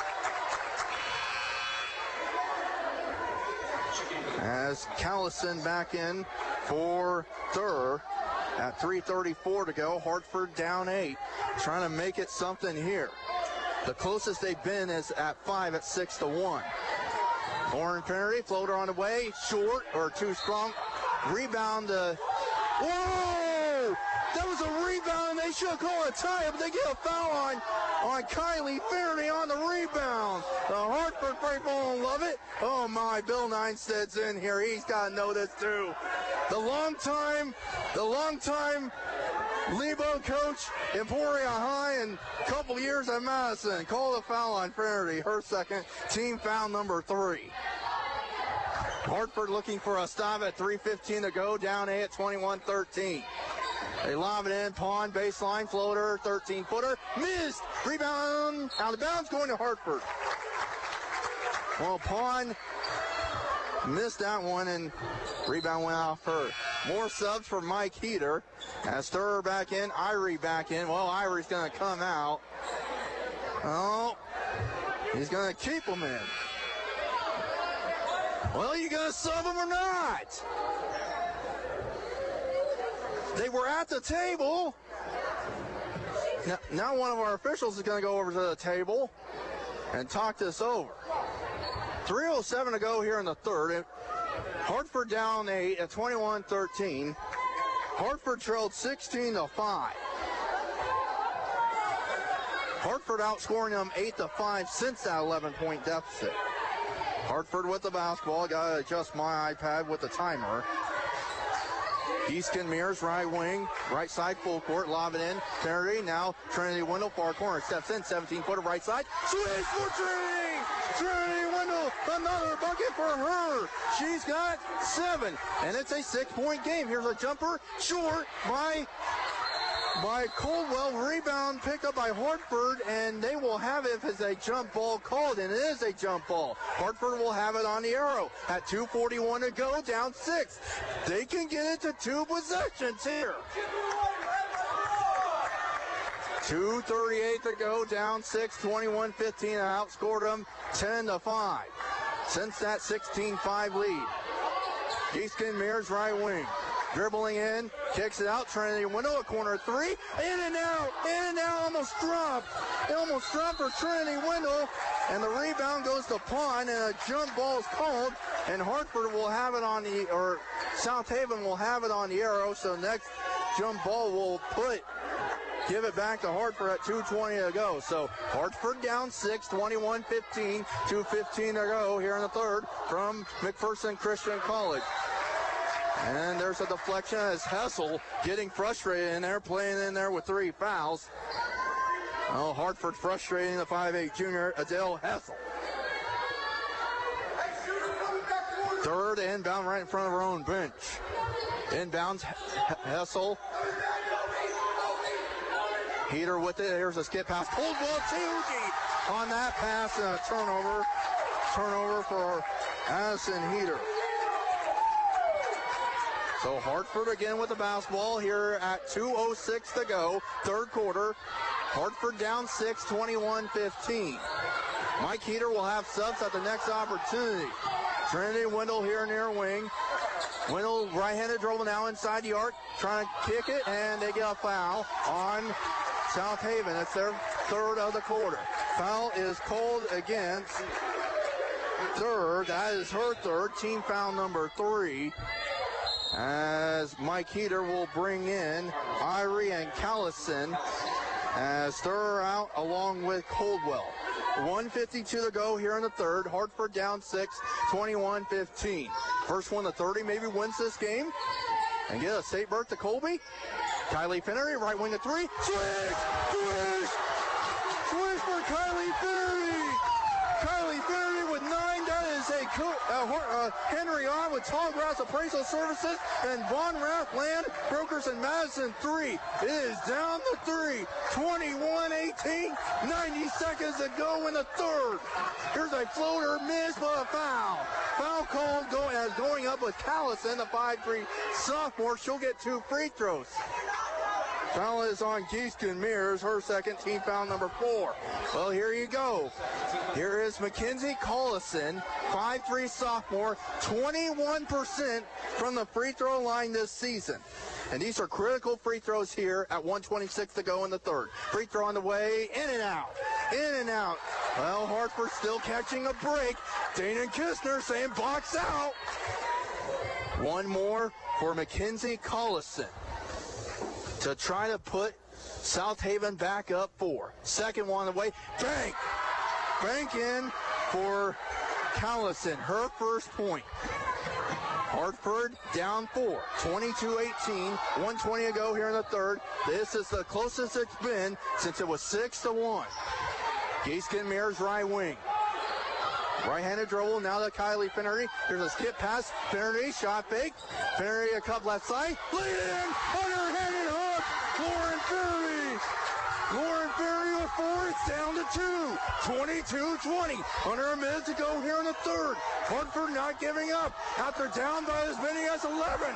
As Callison back in for Thurr at three thirty-four to go. Hartford down eight. Trying to make it something here. The closest they've been is at five at six to one. Lauren Finnery, floater on the way. Short or too strong. Rebound to... Whoa! That was a rebound. They should call it a tie, but they get a foul on, on Kylie Finnery on the rebound. The Hartford people will love it. Oh my, Bill Neinsted's in here. He's got to know this too. The long time, the long time Lebo coach, Emporia High, and a couple years at Madison. Called a foul on Finnery, her second, team foul number three. Hartford looking for a stop at three fifteen to go, down eight at twenty-one thirteen. They lob it in, Pond, baseline, floater, thirteen-footer, missed, rebound, out of bounds, going to Hartford. Well, Pond missed that one, and rebound went off her. More subs for Mike Heater. As Sturr back in, Irie back in. Well, Irie's going to come out. Oh, he's going to keep him in. Well, you going to sub him or not? They were at the table. Now, now one of our officials is going to go over to the table and talk this over. three oh seven to go here in the third. Hartford down eight at twenty-one thirteen. Hartford trailed sixteen to five. Hartford outscoring them eight to five since that eleven-point deficit. Hartford with the basketball. Got to adjust my iPad with the timer. Giesken Mears, right wing, right side, full court, lob it in. Finnery, now Trinity Wendell, far corner, steps in, seventeen-footer, right side. Switch for Trinity! Trinity Wendell, another bucket for her. She's got seven, and it's a six-point game. Here's a jumper, short by, by Coldwell. Rebound picked up by Hartford, and they will have it if it's a jump ball called, and it is a jump ball. Hartford will have it on the arrow at two forty-one to go, down six. They can get it to two possessions here. two thirty-eight to go, down six, twenty-one fifteen, outscored them ten to five. Since that sixteen five lead. Easton Mears right wing. Dribbling in, kicks it out, Trinity Wendell, a corner three, in and out, in and out, almost dropped. It almost dropped for Trinity Wendell, and the rebound goes to Pond, and a jump ball is called, and Hartford will have it on the, or South Haven will have it on the arrow, so next jump ball will put, give it back to Hartford at two twenty to go. So Hartford down six, twenty-one fifteen, two fifteen to go here in the third from McPherson Christian College. And there's a deflection as Hessel getting frustrated in there, playing in there with three fouls. Oh, Hartford frustrating the five eight junior, Adele Hessel. Third inbound right in front of her own bench. Inbounds Hessel. Heater with it. Here's a skip pass. Pulled ball too deep on that pass, and a turnover. Turnover for Addison Heater. So Hartford again with the basketball here at two oh six to go, third quarter. Hartford down six, twenty-one fifteen. Mike Heater will have subs at the next opportunity. Trinity Wendell here near wing. Wendell right-handed dribble now inside the arc, trying to kick it, and they get a foul on South Haven. It's their third of the quarter. Foul is called against third. That is her third, team foul number three. As Mike Heater will bring in Irie and Callison as they're out along with Coldwell. one fifty-two to go here in the third. Hartford down six, twenty-one fifteen. First one to thirty maybe wins this game. And get a state berth to Colby. Kylie Finnery, right wing to three. Swish! Swish! Swish for Kylie Finnery! Kylie Finnery with nine. That is a uh, uh, Henry on with Tallgrass Appraisal Services and Von Rath Land Brokers in Madison three. It is down to three. twenty-one eighteen. ninety seconds to go in the third. Here's a floater miss, but a foul. Foul called go, as going up with Callison, the five three sophomore. She'll get two free throws. Foul is on Geeston Mears, her second, team foul number four. Well, here you go. Here is Mackenzie Collison, five three sophomore, twenty-one percent from the free throw line this season. And these are critical free throws here at one twenty-six to go in the third. Free throw on the way, in and out, in and out. Well, Hartford still catching a break. Dana Kistner saying box out. One more for Mackenzie Collison to try to put South Haven back up four. Second one on the way. Bank. Bank in for Callison. Her first point. Hartford down four. twenty-two eighteen. one twenty to go here in the third. This is the closest it's been since it was six to one. Geeston Mears right wing. Right-handed dribble, now to Kylie Finnery. Here's a skip pass. Finnery, shot fake. Finnery, a cup left side. Lead in, underhanded hook. Lauren Finnery. Lauren Finnery with four. It's down to two. twenty-two twenty. Under a minute to go here in the third. Hartford not giving up after down by as many as eleven.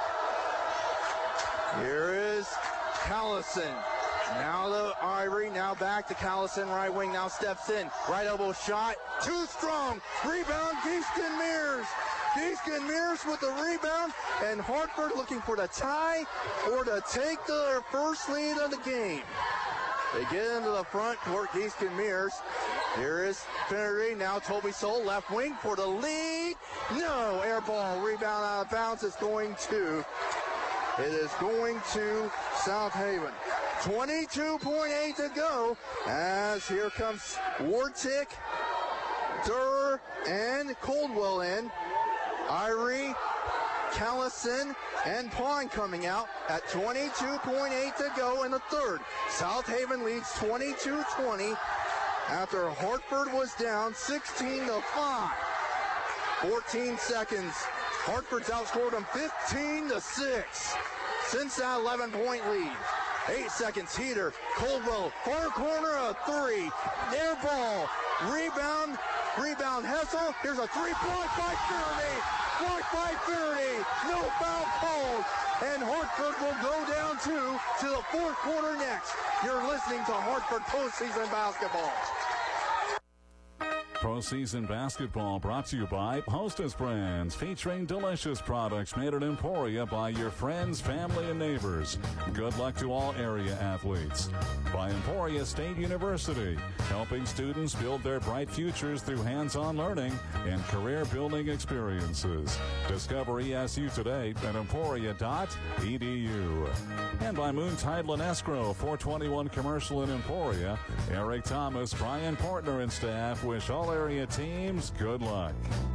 Here is Callison. Now to Irie, now back to Callison, right wing, now steps in. Right elbow shot, too strong. Rebound, Geeston Mears. Geeston Mears with the rebound, and Hartford looking for the tie or to take their first lead of the game. They get into the front court, Geeston Mears. Here is Finnery, now Toby Soul, left wing for the lead. No, air ball, rebound out of bounds. It's going to, it is going to South Haven. twenty-two point eight to go as here comes Wartick, Durr, and Coldwell in. Irie, Callison, and Pond coming out at twenty-two point eight to go in the third. South Haven leads twenty-two twenty after Hartford was down sixteen to five. fourteen seconds. Hartford's outscored them fifteen to six since that eleven point lead. Eight seconds, Heater, Coldwell, far corner, a three, air ball, rebound, rebound Hessel, here's a three, blocked by Finnery, blocked by Finnery, no foul called, and Hartford will go down two to the fourth quarter next. You're listening to Hartford postseason basketball. Postseason basketball brought to you by Hostess Brands, featuring delicious products made at Emporia by your friends, family, and neighbors. Good luck to all area athletes. By Emporia State University, helping students build their bright futures through hands-on learning and career-building experiences. Discover E S U today at emporia dot e d u. And by Moon Title and Escrow, four twenty-one Commercial in Emporia. Eric Thomas, Brian Portner, and staff wish all area teams good luck.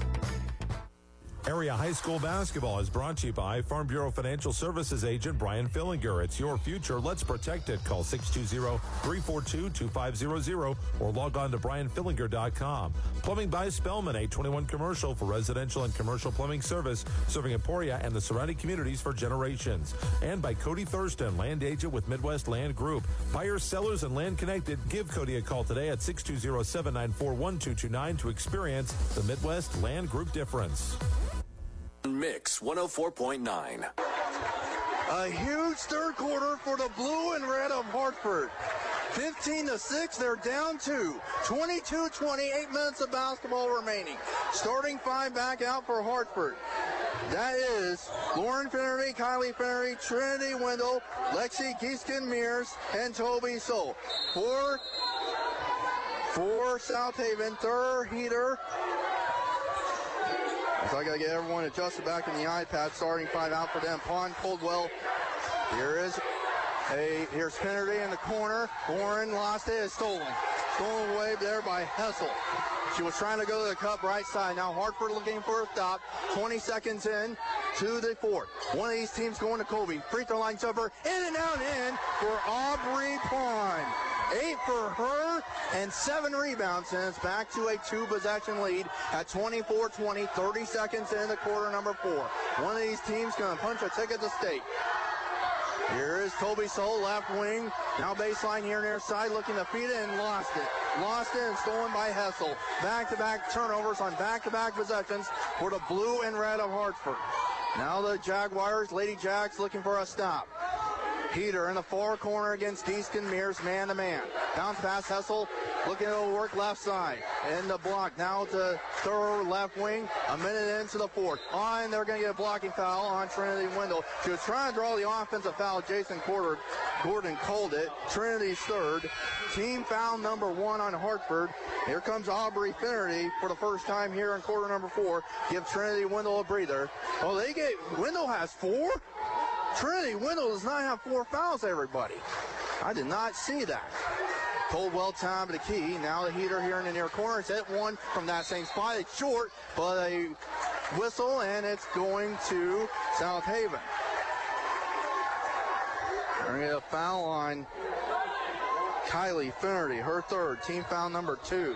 Area high school basketball is brought to you by Farm Bureau Financial Services agent Brian Fillinger. It's your future. Let's protect it. Call six two zero, three four two, two five zero zero or log on to brian fillinger dot com. Plumbing by Spellman, eight twenty-one Commercial for residential and commercial plumbing service, serving Emporia and the surrounding communities for generations. And by Cody Thurston, land agent with Midwest Land Group. Buyers, sellers, and land connected. Give Cody a call today at six two zero, seven nine four, one two two nine to experience the Midwest Land Group difference. Mix one oh four point nine. A huge third quarter for the blue and red of Hartford. fifteen to six, they're down two. twenty-two twenty, eight minutes of basketball remaining. Starting five back out for Hartford. That is Lauren Finnerty, Kylie Finnerty, Trinity Wendell, Lexi Giesken-Mears, and Toby Soul. For, for South Haven, Thur Heater. So I got to get everyone adjusted back in the iPad. Starting five out for them. Pond, Coldwell. Here is a, here's Finnerty in the corner. Warren lost it. It's stolen. Stolen away there by Hessel. She was trying to go to the cup right side. Now Hartford looking for a stop. twenty seconds in to the fourth. One of these teams going to Colby. Free throw line jumper. In and out in for Aubrey Pond. Eight for her and seven rebounds, and it's back to a two-possession lead at twenty-four twenty, thirty seconds into quarter number four. One of these teams going to punch a ticket to state. Here is Toby Soul, left wing. Now baseline here near side, looking to feed it and lost it. Lost it and stolen by Hessel. Back-to-back turnovers on back-to-back possessions for the blue and red of Hartford. Now the Jaguars, Lady Jags looking for a stop. Heater in the far corner against Giesken-Mears, man-to-man. Bounce pass, Hessel looking to work left side. In the block, now to third left wing. A minute into the fourth. On, they're going to get a blocking foul on Trinity Wendell. She was trying to draw the offensive foul. Jason Porter, Gordon called it. Trinity's third. Team foul number one on Hartford. Here comes Aubrey Finnerty for the first time here in quarter number four. Give Trinity Wendell a breather. Oh, they get, Wendell has four? Trinity Wendell does not have four fouls, everybody. I did not see that. Coldwell time to the key. Now the Heater here in the near corner. It's hit one from that same spot. It's short, but a whistle, and it's going to South Haven. We're going to get a foul on Kylie Finnerty, her third. Team foul number two.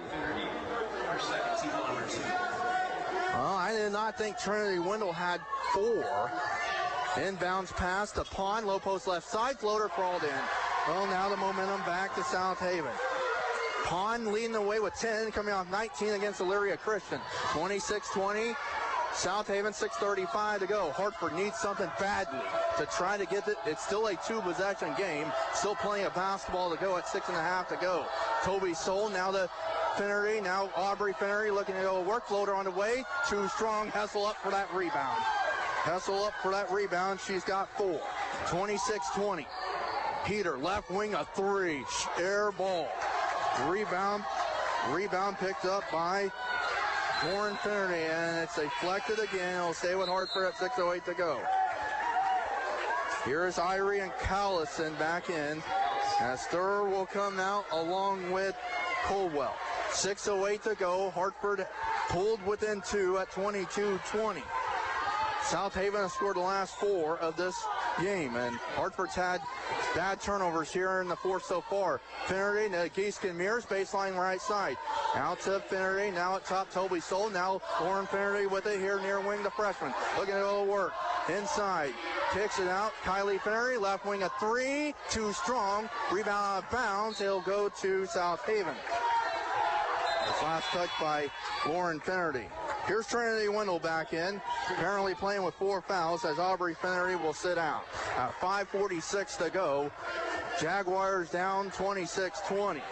Well, I did not think Trinity Wendell had four. Inbounds pass to Pond, low post left side, floater crawled in. Well, now the momentum back to South Haven. Pond leading the way with ten, coming off nineteen against Elyria Christian. twenty-six twenty, South Haven, six thirty-five to go. Hartford needs something badly to try to get it. It's still a two-possession game. Still plenty of basketball to go at six and a half to go. Toby Soul, now the Finnerty, now Aubrey Finnerty looking to go work, floater on the way. Too strong, Hessel up for that rebound. Hessel up for that rebound. She's got four. twenty-six twenty. Heater, left wing, a three. Air ball. Rebound. Rebound picked up by Warren Finnerty, and it's deflected again. It'll stay with Hartford at six oh eight to go. Here is Irie and Callison back in, as Thur will come out along with Coldwell. six oh eight to go. Hartford pulled within two at twenty-two twenty. South Haven has scored the last four of this game, and Hartford's had bad turnovers here in the fourth so far. Finnerty to Giesken-Mears, baseline right side. Out to Finnerty, now at top, Toby Soul. Now Lauren Finnerty with it here near wing, the freshman. Looking to go to work. Inside, kicks it out. Kylie Finnerty, left wing, a three. Too strong. Rebound out of bounds. It'll go to South Haven. This last touch by Lauren Finnerty. Here's Trinity Wendell back in, apparently playing with four fouls, as Aubrey Finnerty will sit out. At five forty-six to go, Jaguars down twenty-six twenty.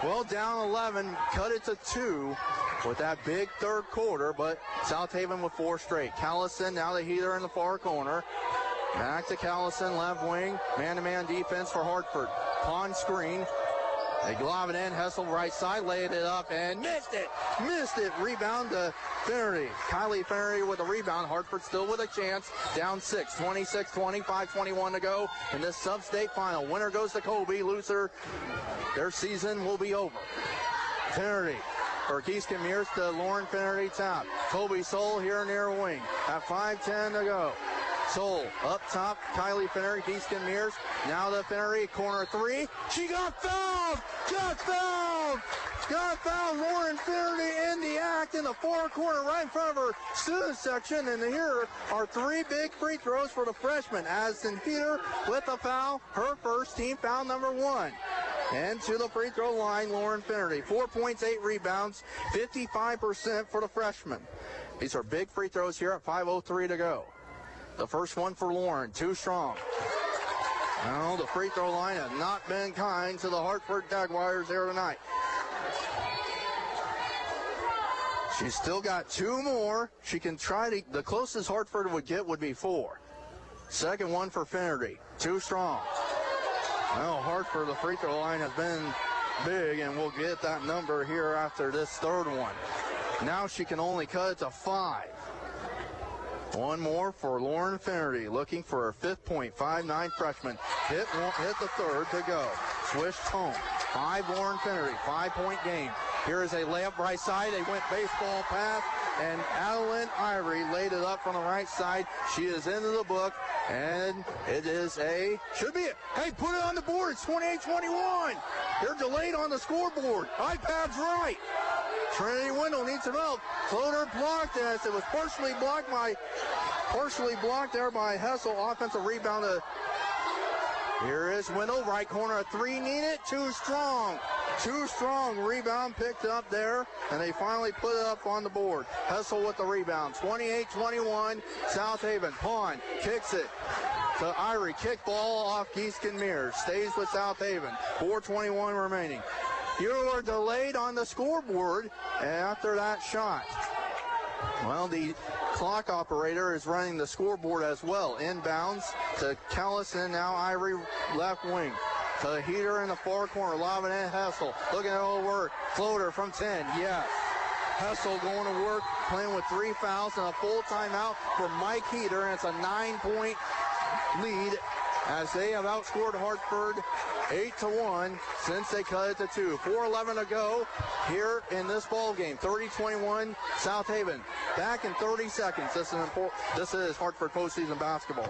Well, down eleven, cut it to two with that big third quarter, but South Haven with four straight. Callison, now the heater in the far corner. Back to Callison, left wing. Man-to-man defense for Hartford. Pond screen. They glob it in. Hessel right side, laid it up and missed it. Missed it. Rebound to Finnerty. Kylie Finnerty with a rebound. Hartford still with a chance. Down six. twenty-six twenty, five twenty-one to go in this sub-state final. Winner goes to Colby. Loser, their season will be over. Finnerty. For Keyston Mears to Lauren Finnerty top. Colby Soul here near wing. At five ten to go. Soul up top, Kylie Finnerty, Keyston Mears. Now the Finnerty, corner three. She got fouled! Got fouled! Got fouled! Lauren Finnerty in the act in the far corner right in front of her student section. And here are three big free throws for the freshman. Addison Peter with a foul, her first team foul number one. And to the free throw line, Lauren Finnerty. Four points, eight rebounds, fifty-five percent for the freshman. These are big free throws here at five oh three to go. The first one for Lauren, too strong. Now the free throw line has not been kind to the Hartford Jaguars here tonight. She's still got two more. She can try to, the closest Hartford would get would be four. Second one for Finnerty, too strong. Well, Hartford, the free throw line has been big, and we'll get that number here after this third one. Now she can only cut it to five. One more for Lauren Finnerty, looking for her fifth point, five nine freshman. Hit, hit the third to go. Swished home. Five Lauren Finnerty, five-point game. Here is a layup right side. They went baseball pass, and Adeline Ivory laid it up from the right side. She is into the book, and it is a, should be it. Hey, put it on the board. It's twenty-eight twenty-one. They're delayed on the scoreboard. iPad's right. Trinity Wendell needs some help. Floater blocked as it was partially blocked by, partially blocked there by Hessel. Offensive rebound to, here is Wendell, right corner, a three needed, too strong. Too strong. Rebound picked up there, and they finally put it up on the board. Hessel with the rebound. twenty-eight twenty-one, South Haven. Pond kicks it to Irie. Kick ball off Geeskin Mears. Stays with South Haven. four twenty-one remaining. You are delayed on the scoreboard after that shot. Well, the clock operator is running the scoreboard as well. Inbounds to Callison, now Ivory left wing. To the heater in the far corner, lobbing in Hessel. Looking at all work. Floater from ten, yes. Hessel going to work, playing with three fouls and a full timeout for Mike Heater, and it's a nine-point lead as they have outscored Hartford eight to one since they cut it to two. four eleven to go here in this ball game. thirty twenty-one, South Haven. Back in thirty seconds. This is important. This is Hartford postseason basketball.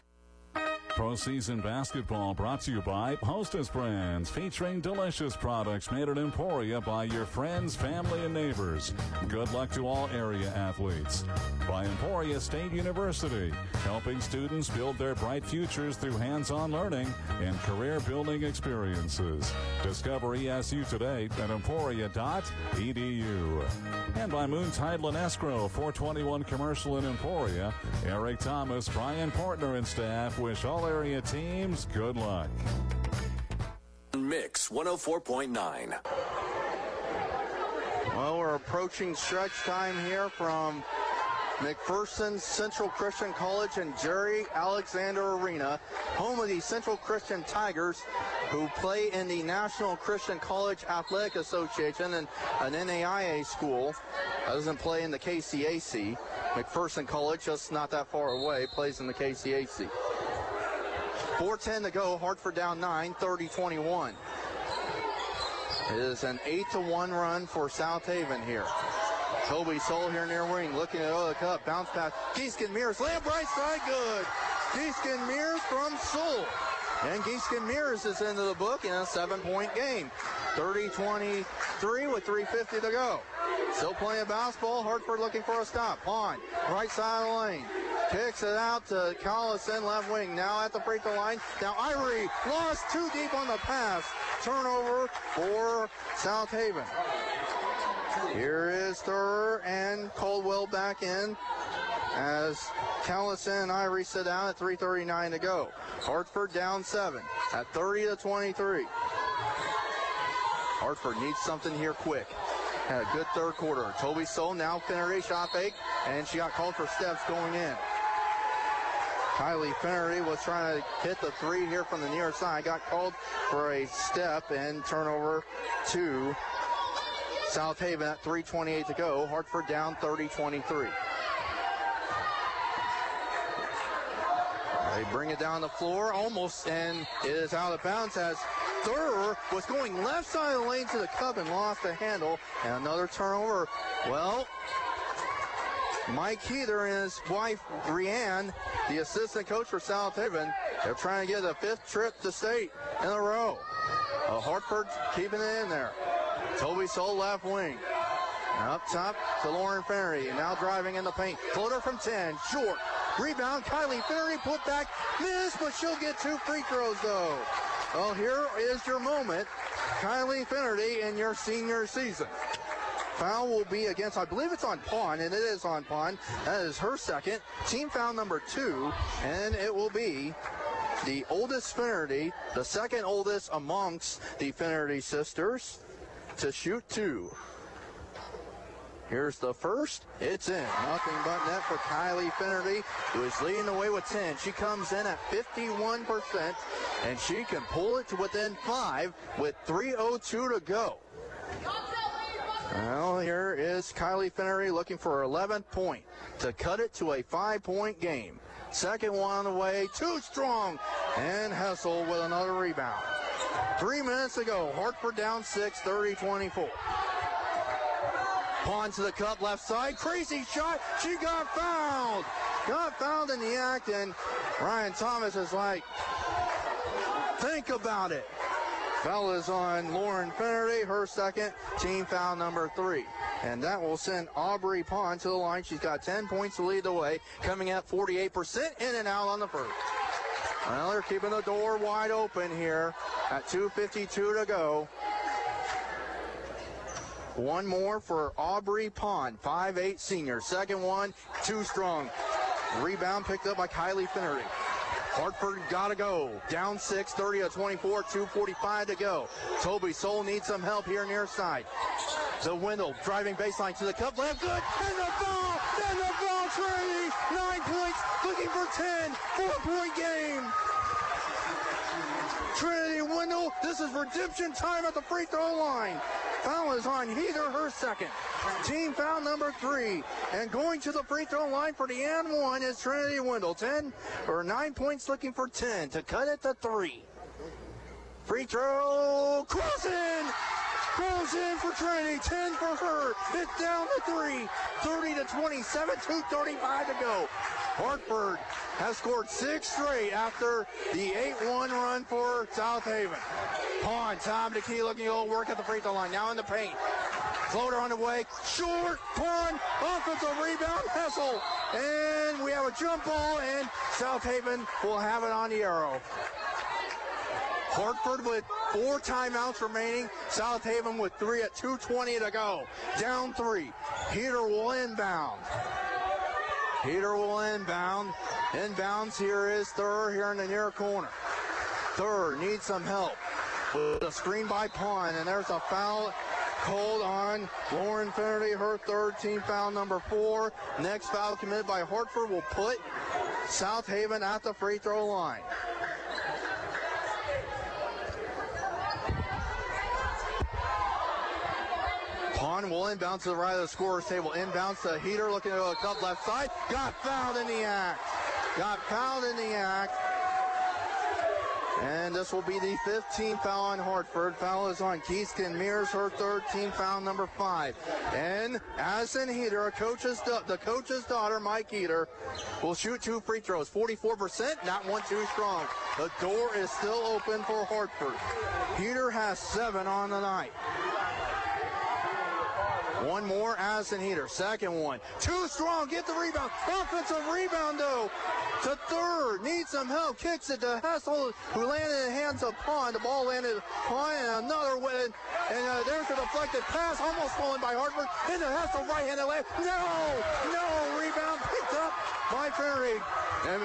Postseason basketball brought to you by Hostess Brands, featuring delicious products made at Emporia by your friends, family, and neighbors. Good luck to all area athletes. By Emporia State University, helping students build their bright futures through hands-on learning and career-building experiences. Discover E S U today at emporia dot e d u. And by Moon Tideland Escrow, four twenty-one Commercial in Emporia. Eric Thomas, Brian Portner, and staff wish all area teams good luck. Mix one oh four point nine. Well, we're approaching stretch time here from McPherson Central Christian College and Jerry Alexander Arena, home of the Central Christian Tigers, who play in the National Christian College Athletic Association and an N A I A school. Doesn't play in the K C A C. McPherson College, just not that far away, plays in the K C A C. four ten to go, Hartford down nine, thirty twenty-one. It is an eight to one run for South Haven here. Toby Soul here near wing, looking at the cup, bounce pass. Geeskin Mears, layup right side, good. Geeskin Mears from Soul. And Geeskin Mears is into the book in a seven-point game. thirty twenty-three with three fifty to go. Still playing basketball. Hartford looking for a stop. Pond, right side of the lane. Kicks it out to Collison, left wing. Now at the free throw line. Now Ivory lost too deep on the pass. Turnover for South Haven. Here is Thurr and Caldwell back in as Callison and Ivory sit down at three thirty-nine to go. Hartford down seven at thirty to twenty-three. Hartford needs something here quick. Had a good third quarter. Toby Soul, now Finnerty, shot fake, and she got called for steps going in. Kylie Finnerty was trying to hit the three here from the near side. Got called for a step and turnover to South Haven at three twenty-eight to go. Hartford down thirty twenty-three. They bring it down the floor almost, and it is out of bounds as Thurr was going left side of the lane to the cup and lost the handle. And another turnover. Well, Mike Heather and his wife, Rianne, the assistant coach for South Haven, they're trying to get a fifth trip to state in a row. Uh, Hartford keeping it in there. Toby Soul left wing. And up top to Lauren Finnerty. Now driving in the paint. Floater from ten. Short. Rebound. Kylie Finnerty put back. Miss, but she'll get two free throws though. Well, here is your moment. Kylie Finnerty in your senior season. Foul will be against, I believe it's on Pond, and it is on Pond. That is her second. Team foul number two, and it will be the oldest Finnerty, the second oldest amongst the Finnerty sisters, to shoot two. Here's the first. It's in. Nothing but net for Kylie Finnerty, who is leading the way with ten. She comes in at fifty-one percent, and she can pull it to within five with three oh two to go. Well, here is Kylie Finnerty looking for her eleventh point to cut it to a five-point game. Second one on the way. Too strong. And Hessel with another rebound. Three minutes to go. Hartford down six, thirty twenty-four. Pond to the cup, left side. Crazy shot. She got fouled. Got fouled in the act, and Ryan Thomas is like, think about it. Foul is on Lauren Finnerty, her second, team foul number three. And that will send Aubrey Pond to the line. She's got ten points to lead the way, coming at forty-eight percent in and out on the first. Well, they're keeping the door wide open here at two fifty-two to go. One more for Aubrey Pond, five eight senior. Second one, too strong. Rebound picked up by Kylie Finnerty. Hartford gotta go. Down six, thirty to twenty-four, two forty-five to go. Toby Soul needs some help here near side. So Wendell driving baseline to the cup, left good, and the ball, and the ball, Trinity, nine points, looking for ten, four-point game. Trinity Wendell, this is redemption time at the free throw line. Foul is on Heather, her second. Team foul number three. And going to the free throw line for the and one is Trinity Wendell. Ten or nine points looking for ten to cut it to three. Free throw, cross in. Cross in for Trinity, ten for her. It's down to three. thirty to twenty-seven, two thirty-five to go. Hartford has scored six straight after the eight one run for South Haven. Pond, Tom DeKey looking to go work at the free throw line. Now in the paint. Floater on the way. Short. Pond. Offensive rebound. Hessel. And we have a jump ball, and South Haven will have it on the arrow. Hartford with four timeouts remaining. South Haven with three at two twenty to go. Down three. Heater will inbound. Heater will inbound. Inbounds here is Thurr here in the near corner. Thurr needs some help. With a screen by Pond, and there's a foul called on Lauren Finnerty, her third, team foul number four. Next foul committed by Hartford will put South Haven at the free throw line. Pond will inbound to the right of the scorer's table. Inbounds to Heater, looking at a cup left side. Got fouled in the act. Got fouled in the act. And this will be the fifteenth foul on Hartford. Foul is on Keiskin Mears, her third, team foul number five. And Addison Heater, a coach's the coach's daughter, Mike Heater, will shoot two free throws. forty-four percent, not one too strong. The door is still open for Hartford. Heater has seven on the night. One more, Addison Heater. Second one. Too strong. Get the rebound. Offensive rebound, though. To third. Needs some help. Kicks it to Hessel, who landed in the hands of Pond. The ball landed Pond, and another win. And uh, there's a deflected pass, almost stolen by Hartford. Into Hessel, right-handed left. No! No! Rebound picked up by Finnerty. And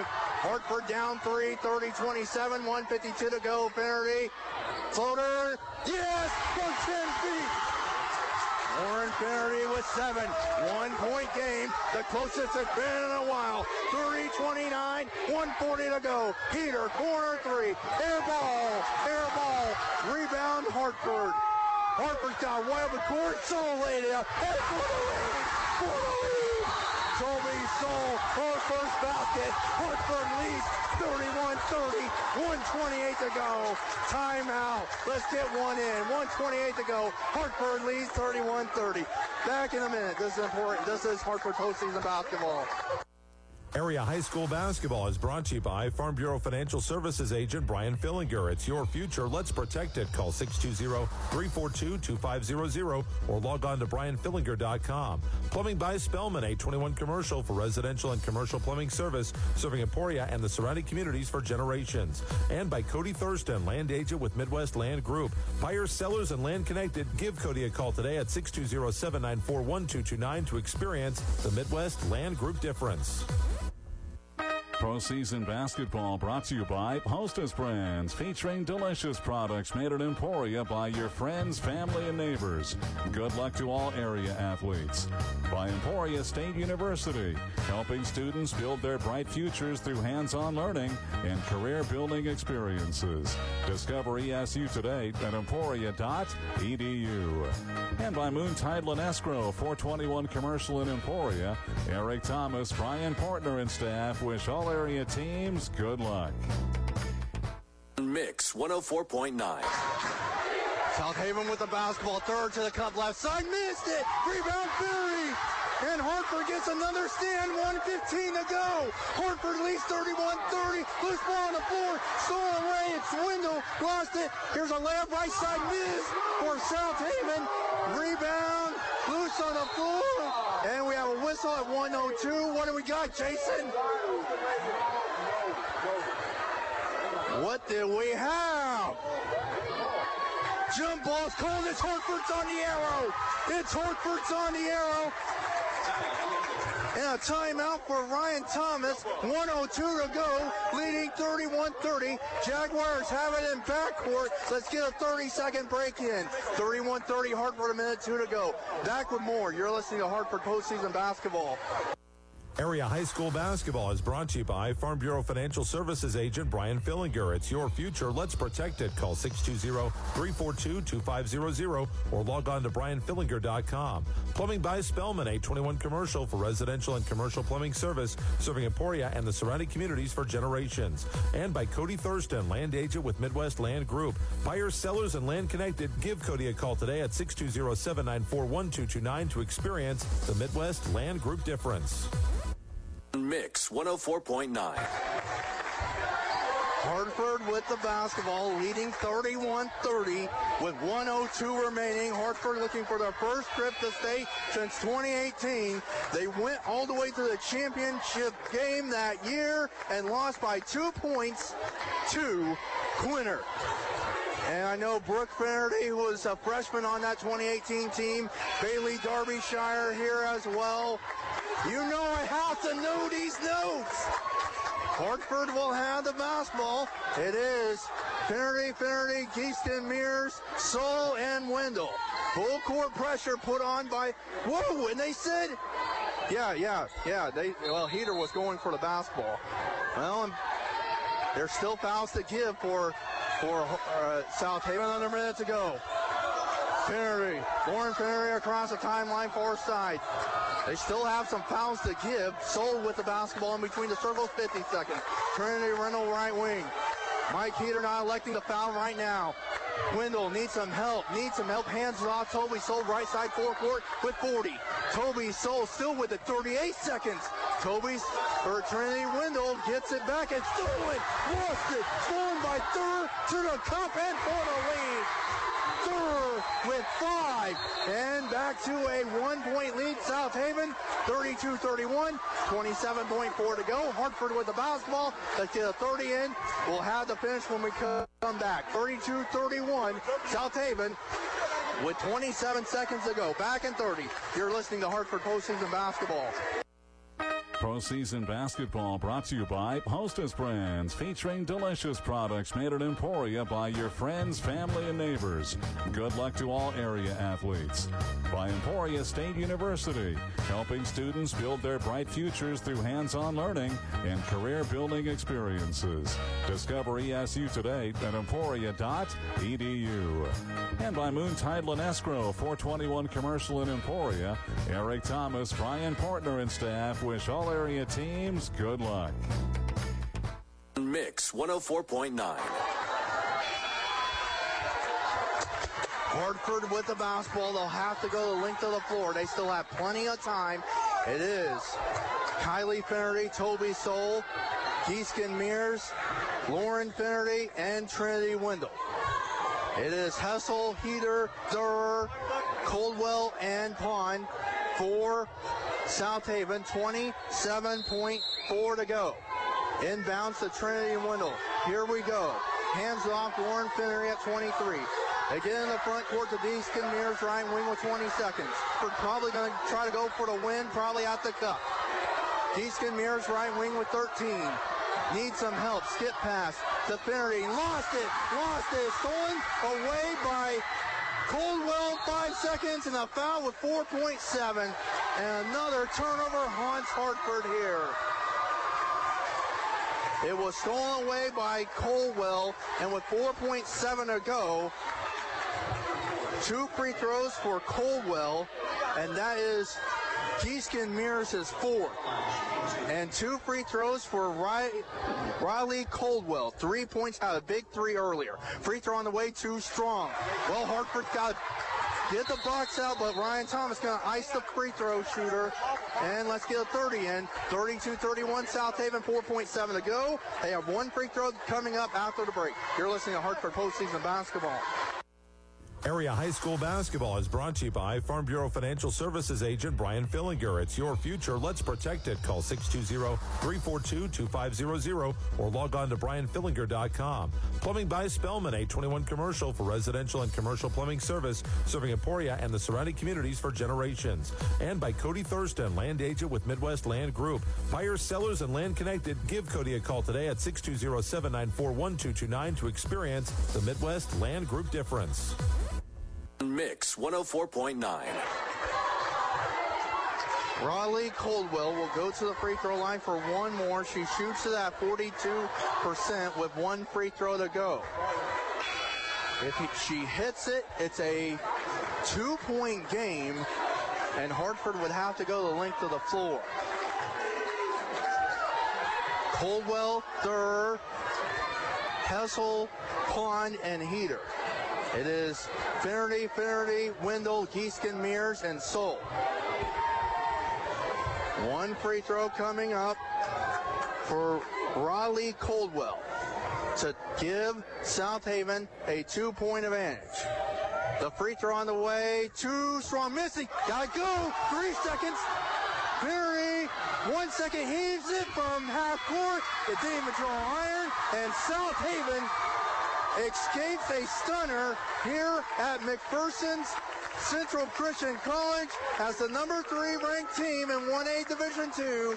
Hartford down three, thirty twenty-seven, one fifty-two to go. Finnerty, floater, yes, for ten feet. Warren Finnerty with seven. One-point game, the closest it's been in a while. thirty twenty-nine, one forty to go. Heater, corner three, air ball, air ball, rebound Hartford. Hartford's got wide open court, Soul laid it up, and for the lead, for the lead. Toby Soul, her first basket. Hartford leads thirty-one thirty, one twenty-eight to go. Timeout. Let's get one in. one twenty-eight to go. Hartford leads thirty-one thirty. Back in a minute. This is important. This is Hartford postseason basketball. Area High School basketball is brought to you by Farm Bureau Financial Services agent Brian Fillinger. It's your future. Let's protect it. Call six two zero, three four two, two five zero zero or log on to brian fillinger dot com. Plumbing by Spellman, a twenty-one commercial for residential and commercial plumbing service, serving Emporia and the surrounding communities for generations. And by Cody Thurston, land agent with Midwest Land Group. Buyers, sellers, and land connected. Give Cody a call today at six two zero, seven nine four, one two two nine to experience the Midwest Land Group difference. Postseason basketball brought to you by Hostess Brands, featuring delicious products made at Emporia by your friends, family, and neighbors. Good luck to all area athletes. By Emporia State University, helping students build their bright futures through hands-on learning and career-building experiences. Discover E S U today at emporia dot e d u. And by Moon Title and Escrow, four twenty-one Commercial in Emporia. Eric Thomas, Brian Portner, and staff wish all area teams good luck. Mix one oh four point nine. South Haven with the basketball, third to the cup, left side, missed it. Rebound Finnerty. And Hartford gets another stand, one fifteen to go. Hartford leads thirty-one thirty. Loose ball on the floor, stolen away. It's Wendell, lost it. Here's a layup, right side, miss for South Haven. Rebound, loose on the floor. And we have a whistle at one oh two. What do we got, Jason? What do we have? Jump ball's called. It's Hartford's on the arrow. It's Hartford's on the arrow. And a timeout for Ryan Thomas. one oh two to go, leading thirty-one thirty. Jaguars have it in backcourt. Let's get a thirty-second break in. thirty-one thirty, Hartford, a minute two to go. Back with more. You're listening to Hartford postseason basketball. Area High School basketball is brought to you by Farm Bureau Financial Services agent Brian Fillinger. It's your future. Let's protect it. Call six two zero, three four two, two five zero zero or log on to brian fillinger dot com. Plumbing by Spellman, a twenty-one commercial for residential and commercial plumbing service, serving Emporia and the surrounding communities for generations. And by Cody Thurston, land agent with Midwest Land Group. Buyers, sellers, and land connected. Give Cody a call today at six two zero, seven nine four, one two two nine to experience the Midwest Land Group difference. Mix one oh four point nine. Hartford with the basketball, leading thirty-one thirty with one oh two remaining. Hartford looking for their first trip to state since twenty eighteen. They went all the way to the championship game that year and lost by two points to Quinter. And I know Brooke Finnerty, who was a freshman on that twenty eighteen team. Bailey Derbyshire here as well. You know how to know these notes. Hartford will have the basketball. It is Finnerty, Finnerty, Keyston, Mears, Soul, and Wendell. Full court pressure put on by, whoa, and they said, yeah, yeah, yeah, they, well, Heater was going for the basketball. Well, there's still fouls to give for, for uh, South Haven. Another minute to go. Finnerty, Warren Finnerty across the timeline, far side. They still have some fouls to give. Soul with the basketball in between the circles, fifty seconds. Trinity Reynolds right wing. Mike Heater not electing the foul right now. Wendell needs some help, needs some help. Hands it off. Toby Soul right side forecourt with forty. Toby Soul still with it, thirty-eight seconds. Toby's for Trinity Wendell gets it back and stolen. Lost it. Stolen by Thur to the cup and for the lead. Thur with five. And back to a one-point lead. South Haven, thirty-two thirty-one, twenty-seven point four to go. Hartford with the basketball. Let's get a thirty in. We'll have the finish when we come back. thirty-two thirty-one, South Haven with twenty-seven seconds to go. Back in thirty. You're listening to Hartford postseason basketball. Postseason basketball brought to you by Hostess Brands, featuring delicious products made at Emporia by your friends, family, and neighbors. Good luck to all area athletes. By Emporia State University, helping students build their bright futures through hands-on learning and career-building experiences. Discover E S U today at emporia dot e d u. And by Moon Title and Escrow, four twenty-one Commercial in Emporia, Eric Thomas, Brian Partner, and staff wish all area teams good luck. Mix one oh four point nine. Hartford with the basketball. They'll have to go the length of the floor. They still have plenty of time. It is Kylie Finnerty, Toby Soul, Geeskin Mears, Lauren Finnerty, and Trinity Wendell. It is Hessel, Heater, Durer, Coldwell, and Pond for South Haven. twenty-seven point four to go. Inbounds to Trinity Wendell. Here we go. Hands off Lauren Finnerty at twenty-three. They get in the front court to Geeskin Mears, right wing with twenty seconds. We're probably going to try to go for the win, probably at the cup. Geeskin Mears, right wing with thirteen. Needs some help. Skip pass to Finnerty. Lost it. Lost it. Stolen away by Coldwell. Five seconds and a foul with four point seven. And another turnover haunts Hartford here. It was stolen away by Coldwell, and with four point seven to go, two free throws for Coldwell, and that is Geeskin Mears' fourth. And two free throws for Riley Coldwell. Three points out, a big three earlier. Free throw on the way, too strong. Well, Hartford got to get the box out, but Ryan Thomas going to ice the free throw shooter. And let's get a thirty in. thirty-two thirty-one, South Haven, four point seven to go. They have one free throw coming up after the break. You're listening to Hartford Postseason Basketball. Area high school basketball is brought to you by Farm Bureau Financial Services agent Brian Fillinger. It's your future. Let's protect it. Call six two zero, three four two, two five zero zero or log on to brian fillinger dot com. Plumbing by Spellman, eight twenty-one Commercial for residential and commercial plumbing service, serving Emporia and the surrounding communities for generations. And by Cody Thurston, land agent with Midwest Land Group. Buyers, sellers, and land connected. Give Cody a call today at six two zero, seven nine four, one two two nine to experience the Midwest Land Group difference. Mix one oh four point nine. Raleigh Coldwell will go to the free throw line for one more. She shoots it at forty-two percent with one free throw to go. If he, she hits it, it's a two-point game, and Hartford would have to go the length of the floor. Coldwell, Durr, Hessel, Pond, and Heater. It is Finnerty, Finnerty, Wendell, Geeskin, Mears, and Soul. One free throw coming up for Raleigh Coldwell to give South Haven a two-point advantage. The free throw on the way, too strong, missing, gotta go, three seconds. Finnerty, one second, heaves it from half court. It didn't even draw iron, and South Haven escapes a stunner here at McPherson's Central Christian College as the number three ranked team in one A Division two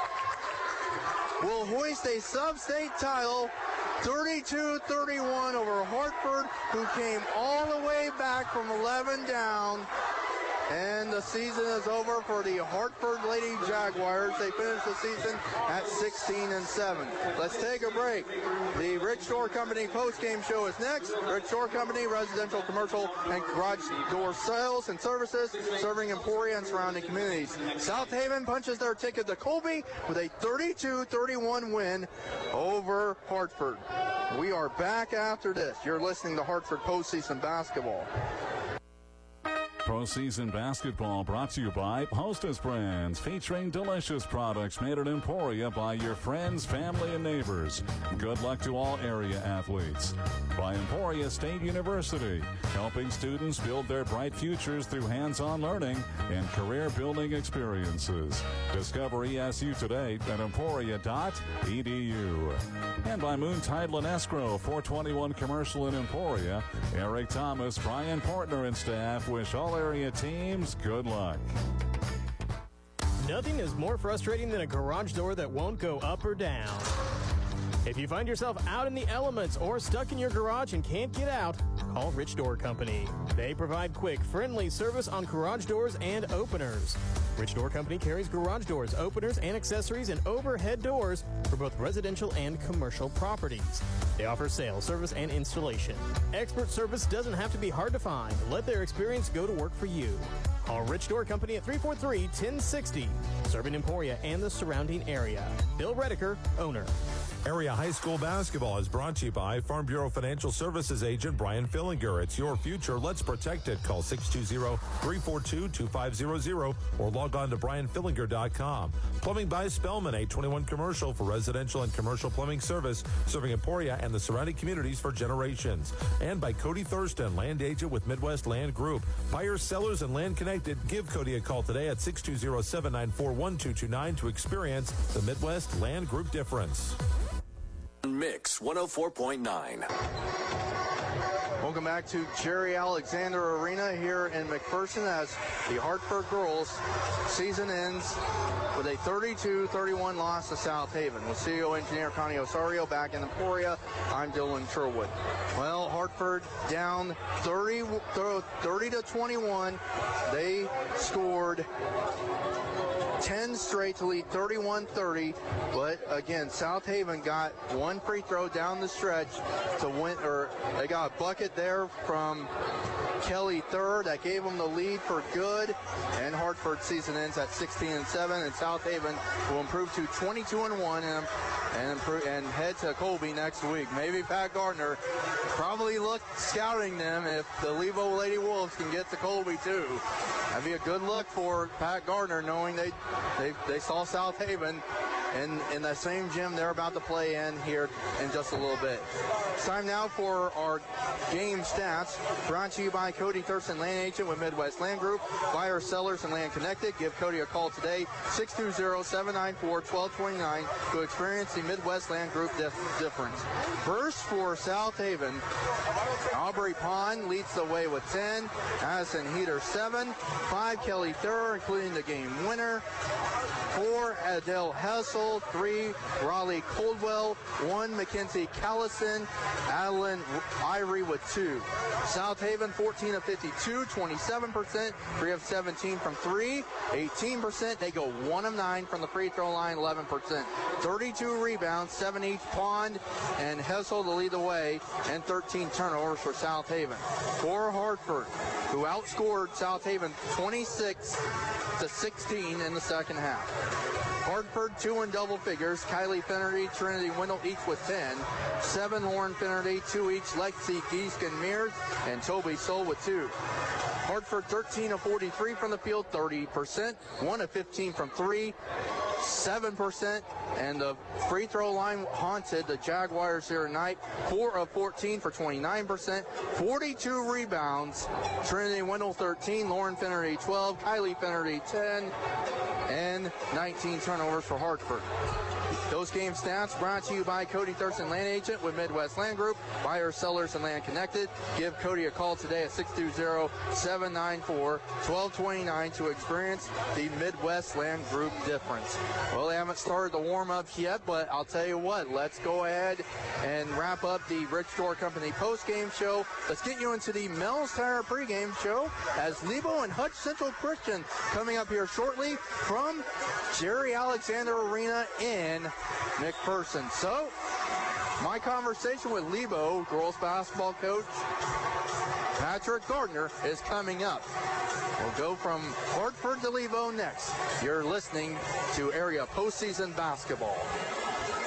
will hoist a sub-state title thirty-two thirty-one over Hartford, who came all the way back from eleven down. And the season is over for the Hartford Lady Jaguars. They finished the season at sixteen and seven. Let's take a break. The Rich Door Company post-game show is next. Rich Door Company, residential, commercial, and garage door sales and services, serving Emporia and surrounding communities. South Haven punches their ticket to Colby with a thirty-two thirty-one win over Hartford. We are back after this. You're listening to Hartford Postseason Basketball. Postseason basketball brought to you by Hostess Brands, featuring delicious products made at Emporia by your friends, family, and neighbors. Good luck to all area athletes. By Emporia State University, helping students build their bright futures through hands-on learning and career-building experiences. Discover E S U today at emporia dot e d u. And by Moon Title and Escrow, four twenty-one Commercial in Emporia, Eric Thomas, Brian Partner, and staff wish all area teams good luck. Nothing is more frustrating than a garage door that won't go up or down. If you find yourself out in the elements or stuck in your garage and can't get out, call Rich Door Company. They provide quick, friendly service on garage doors and openers. Rich Door Company carries garage doors, openers, and accessories and overhead doors for both residential and commercial properties. They offer sales, service, and installation. Expert service doesn't have to be hard to find. Let their experience go to work for you. Call Rich Door Company at three four three, one oh six oh, serving Emporia and the surrounding area. Bill Rediker, owner. Area high school basketball is brought to you by Farm Bureau Financial Services agent Brian Fillinger. It's your future. Let's protect it. Call six two zero, three four two, two five zero zero or log on to brian fillinger dot com. Plumbing by Spellman, eight twenty-one commercial for residential and commercial plumbing service, serving Emporia and the surrounding communities for generations. And by Cody Thurston, land agent with Midwest Land Group. Buyers, sellers, and land connected. Give Cody a call today at six two zero, seven nine four, one two two nine to experience the Midwest Land Group difference. Mix one oh four point nine. Welcome back to Jerry Alexander Arena here in McPherson as the Hartford girls season ends with a thirty-two thirty-one loss to South Haven. With C E O engineer Connie Osorio back in Emporia, I'm Dylan Sherwood. Well, Hartford down thirty, thirty to twenty-one. They scored ten straight to lead thirty-one thirty, but again, South Haven got one free throw down the stretch to win, or they got a bucket there from Kelly Third that gave them the lead for good, and Hartford season ends at sixteen and seven, and South Haven will improve to twenty-two and one and and, improve, and head to Colby next week. Maybe Pat Gardner probably look scouting them if the Levo Lady Wolves can get to Colby too. That'd be a good look for Pat Gardner, knowing they they, they saw South Haven in, in that same gym they're about to play in here in just a little bit. It's time now for our game stats, brought to you by Cody Thurston, land agent with Midwest Land Group. Buyers, sellers, and land connected. Give Cody a call today, six two zero, seven nine four, one two two nine, to experience the Midwest Land Group dif- difference. First for South Haven, Aubrey Pond leads the way with ten. Addison Heater, seven. Five, Kelly Thurr, including the game winner. Four, Adele Hessel. Three, Raleigh Coldwell. One, Mackenzie Callison. Adeline Irie with two. South Haven, fourteen of fifty-two, twenty-seven percent. three of seventeen from three, eighteen percent. They go one of nine from the free throw line, eleven percent. thirty-two rebounds, seven each. Pond and Hessel to lead the way, and thirteen turnovers for South Haven. For Hartford, who outscored South Haven twenty-six to sixteen in the second half. Hartford, two in double figures. Kylie Finnerty, Trinity Wendell, each with ten. Seven, Lauren Finnerty, two each. Lexi Giesken Mears, and Toby Soul with two. Hartford, thirteen of forty-three from the field, thirty percent. one of fifteen from three, seven percent. And the free throw line haunted the Jaguars here tonight. four of fourteen for twenty-nine percent. forty-two rebounds. Trinity Wendell, thirteen. Lauren Finnerty, twelve. Kylie Finnerty, ten. And nineteen turnovers for Hartford. Those game stats brought to you by Cody Thurston, land agent with Midwest Land Group. Buyers, sellers, and land connected. Give Cody a call today at six two zero, seven nine four, one two two nine to experience the Midwest Land Group difference. Well, they haven't started the warm-ups yet, but I'll tell you what, let's go ahead and wrap up the Rich Door Company post-game show. Let's get you into the Mel's Tire pregame show as Lebo and Hutch Central Christian coming up here shortly from Jerry Alexander Arena in McPherson. So, my conversation with Lebo girls basketball coach Patrick Gardner is coming up. We'll go from Hartford to Lebo next. You're listening to Area Postseason Basketball.